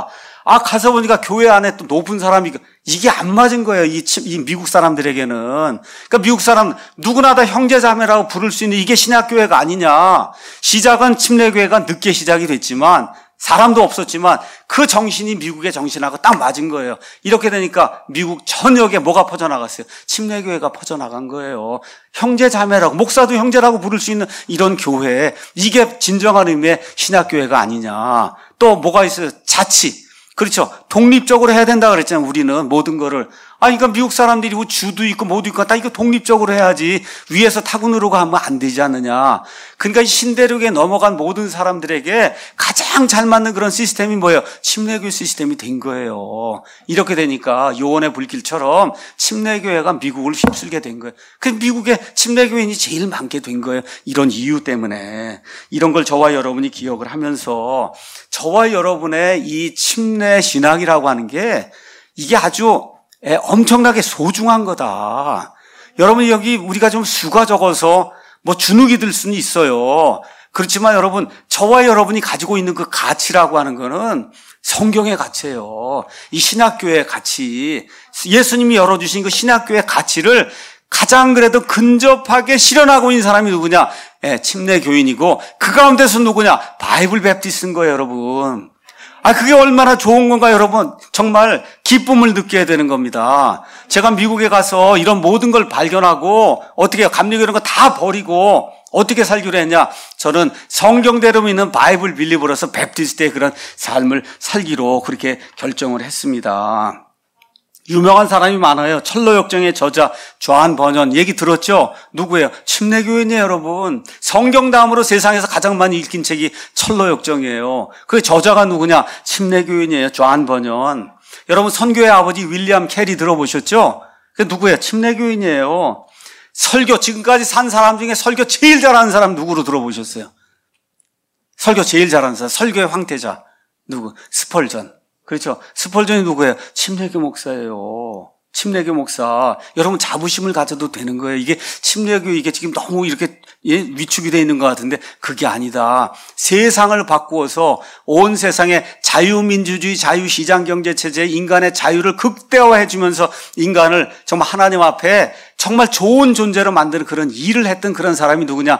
아, 가서 보니까 교회 안에 또 높은 사람이, 이게 안 맞은 거예요. 이, 이 미국 사람들에게는. 그러니까 미국 사람 누구나 다 형제자매라고 부를 수 있는 이게 신약교회가 아니냐. 시작은 침례교회가 늦게 시작이 됐지만, 사람도 없었지만 그 정신이 미국의 정신하고 딱 맞은 거예요. 이렇게 되니까 미국 전역에 뭐가 퍼져나갔어요? 침례교회가 퍼져나간 거예요. 형제자매라고, 목사도 형제라고 부를 수 있는 이런 교회, 이게 진정한 의미의 신약교회가 아니냐. 또 뭐가 있어요? 자치. 그렇죠. 독립적으로 해야 된다 그랬잖아요. 우리는 모든 거를. 아, 그러니까 미국 사람들이 뭐 주도 있고 뭐도 있고 다 이거 독립적으로 해야지. 위에서 타고 누르고 하면 안 되지 않느냐. 그러니까 이 신대륙에 넘어간 모든 사람들에게 가장 잘 맞는 그런 시스템이 뭐예요? 침례교 시스템이 된 거예요. 이렇게 되니까 요원의 불길처럼 침례교회가 미국을 휩쓸게 된 거예요. 그 미국의 침례교인이 제일 많게 된 거예요. 이런 이유 때문에. 이런 걸 저와 여러분이 기억을 하면서 저와 여러분의 이 침례 신앙이라고 하는 게 이게 아주 엄청나게 소중한 거다. 여러분, 여기 우리가 좀 수가 적어서 뭐 주눅이 들 수는 있어요. 그렇지만 여러분, 저와 여러분이 가지고 있는 그 가치라고 하는 거는 성경의 가치예요. 이 신학교의 가치, 예수님이 열어주신 그 신학교의 가치를 가장 그래도 근접하게 실현하고 있는 사람이 누구냐? 예, 침례교인이고 그 가운데서 누구냐? 바이블 베프티스트인 거예요, 여러분. 아, 그게 얼마나 좋은 건가, 여러분. 정말 기쁨을 느껴야 되는 겁니다. 제가 미국에 가서 이런 모든 걸 발견하고 어떻게 해요? 감리교 이런 거 다 버리고 어떻게 살기로 했냐? 저는 성경대로 믿는 바이블 빌리버로서 베프티스트의 그런 삶을 살기로 그렇게 결정을 했습니다. 유명한 사람이 많아요. 철로역정의 저자 존 버년 얘기 들었죠? 누구예요? 침례교인이에요, 여러분. 성경 다음으로 세상에서 가장 많이 읽힌 책이 철로역정이에요. 그 저자가 누구냐? 침례교인이에요. 존 버년. 여러분, 선교의 아버지 윌리엄 캐리 들어보셨죠? 그 누구예요? 침례교인이에요. 설교, 지금까지 산 사람 중에 설교 제일 잘하는 사람 누구로 들어보셨어요? 설교 제일 잘하는 사람, 설교의 황태자. 누구? 스펄전. 그렇죠. 스펄전이 누구예요? 침례교 목사예요. 침례교 목사. 여러분, 자부심을 가져도 되는 거예요. 이게 침례교 이게 지금 너무 이렇게 예, 위축이 되어 있는 것 같은데 그게 아니다. 세상을 바꾸어서 온 세상에 자유민주주의, 자유시장경제체제, 인간의 자유를 극대화해 주면서 인간을 정말 하나님 앞에 정말 좋은 존재로 만드는 그런 일을 했던 그런 사람이 누구냐?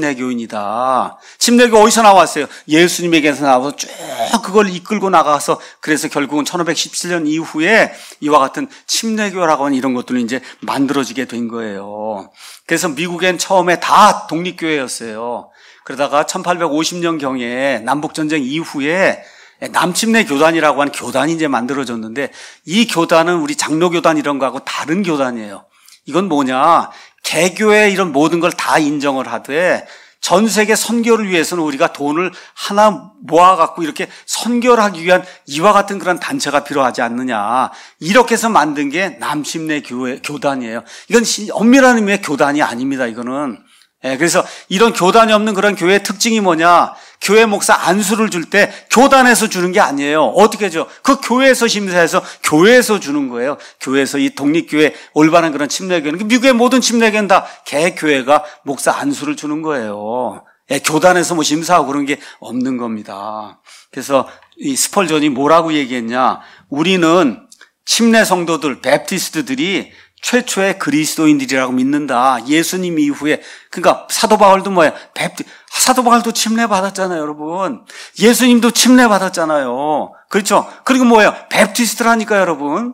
침례교인이다. 침례교 어디서 나왔어요? 예수님에게서 나와서 쭉 그걸 이끌고 나가서 그래서 결국은 천오백십칠 년 이후에 이와 같은 침례교라고 하는 이런 것들이 이제 만들어지게 된 거예요. 그래서 미국엔 처음에 다 독립교회였어요. 그러다가 천팔백오십 년경에 남북전쟁 이후에 남침례 교단이라고 하는 교단이 이제 만들어졌는데 이 교단은 우리 장로교단 이런 거하고 다른 교단이에요. 이건 뭐냐? 개교의 이런 모든 걸 다 인정을 하되 전 세계 선교를 위해서는 우리가 돈을 하나 모아갖고 이렇게 선교를 하기 위한 이와 같은 그런 단체가 필요하지 않느냐. 이렇게 해서 만든 게 남침례 교회, 교단이에요. 이건 엄밀한 의미의 교단이 아닙니다, 이거는. 예, 그래서 이런 교단이 없는 그런 교회의 특징이 뭐냐? 교회 목사 안수를 줄 때 교단에서 주는 게 아니에요. 어떻게 줘? 그 교회에서 심사해서 교회에서 주는 거예요. 교회에서 이 독립교회 올바른 그런 침례교회는 미국의 모든 침례교회는 다 개교회가 목사 안수를 주는 거예요. 예, 교단에서 뭐 심사하고 그런 게 없는 겁니다. 그래서 이 스펄전이 뭐라고 얘기했냐? 우리는 침례 성도들, 베프티스트들이 최초의 그리스도인들이라고 믿는다. 예수님 이후에. 그러니까 사도 바울도 뭐예요? 베프티, 사도 바울도 침례 받았잖아요, 여러분. 예수님도 침례 받았잖아요. 그렇죠? 그리고 뭐예요? 베프티스트라니까, 여러분.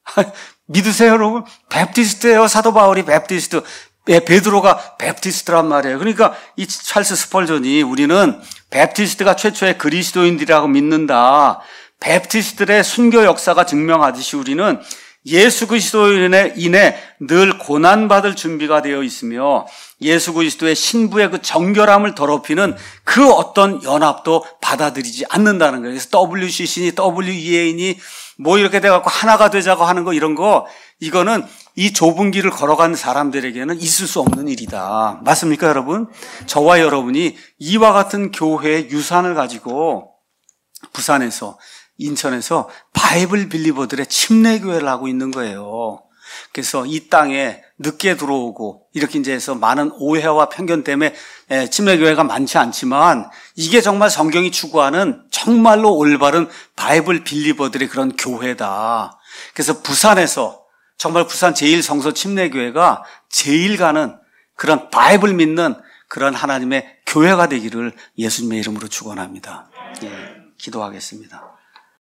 믿으세요, 여러분? 베프티스트예요, 사도 바울이 베프티스트. 예, 베드로가 베프티스트란 말이에요. 그러니까 이 찰스 스펄전이 우리는 베프티스트가 최초의 그리스도인들이라고 믿는다. 베프티스트들의 순교 역사가 증명하듯이 우리는 예수 그리스도인에 인해 늘 고난받을 준비가 되어 있으며 예수 그리스도의 신부의 그 정결함을 더럽히는 그 어떤 연합도 받아들이지 않는다는 거예요. 그래서 더블유씨씨니 더블유이에이니 뭐 이렇게 돼갖고 하나가 되자고 하는 거 이런 거 이거는 이 좁은 길을 걸어간 사람들에게는 있을 수 없는 일이다. 맞습니까, 여러분? 저와 여러분이 이와 같은 교회의 유산을 가지고 부산에서 인천에서 바이블 빌리버들의 침례교회를 하고 있는 거예요. 그래서 이 땅에 늦게 들어오고 이렇게 이제 해서 많은 오해와 편견 때문에 침례교회가 많지 않지만 이게 정말 성경이 추구하는 정말로 올바른 바이블 빌리버들의 그런 교회다. 그래서 부산에서 정말 부산 제일 성서 침례교회가 제일 가는 그런 바이블 믿는 그런 하나님의 교회가 되기를 예수님의 이름으로 축원합니다. 예, 기도하겠습니다.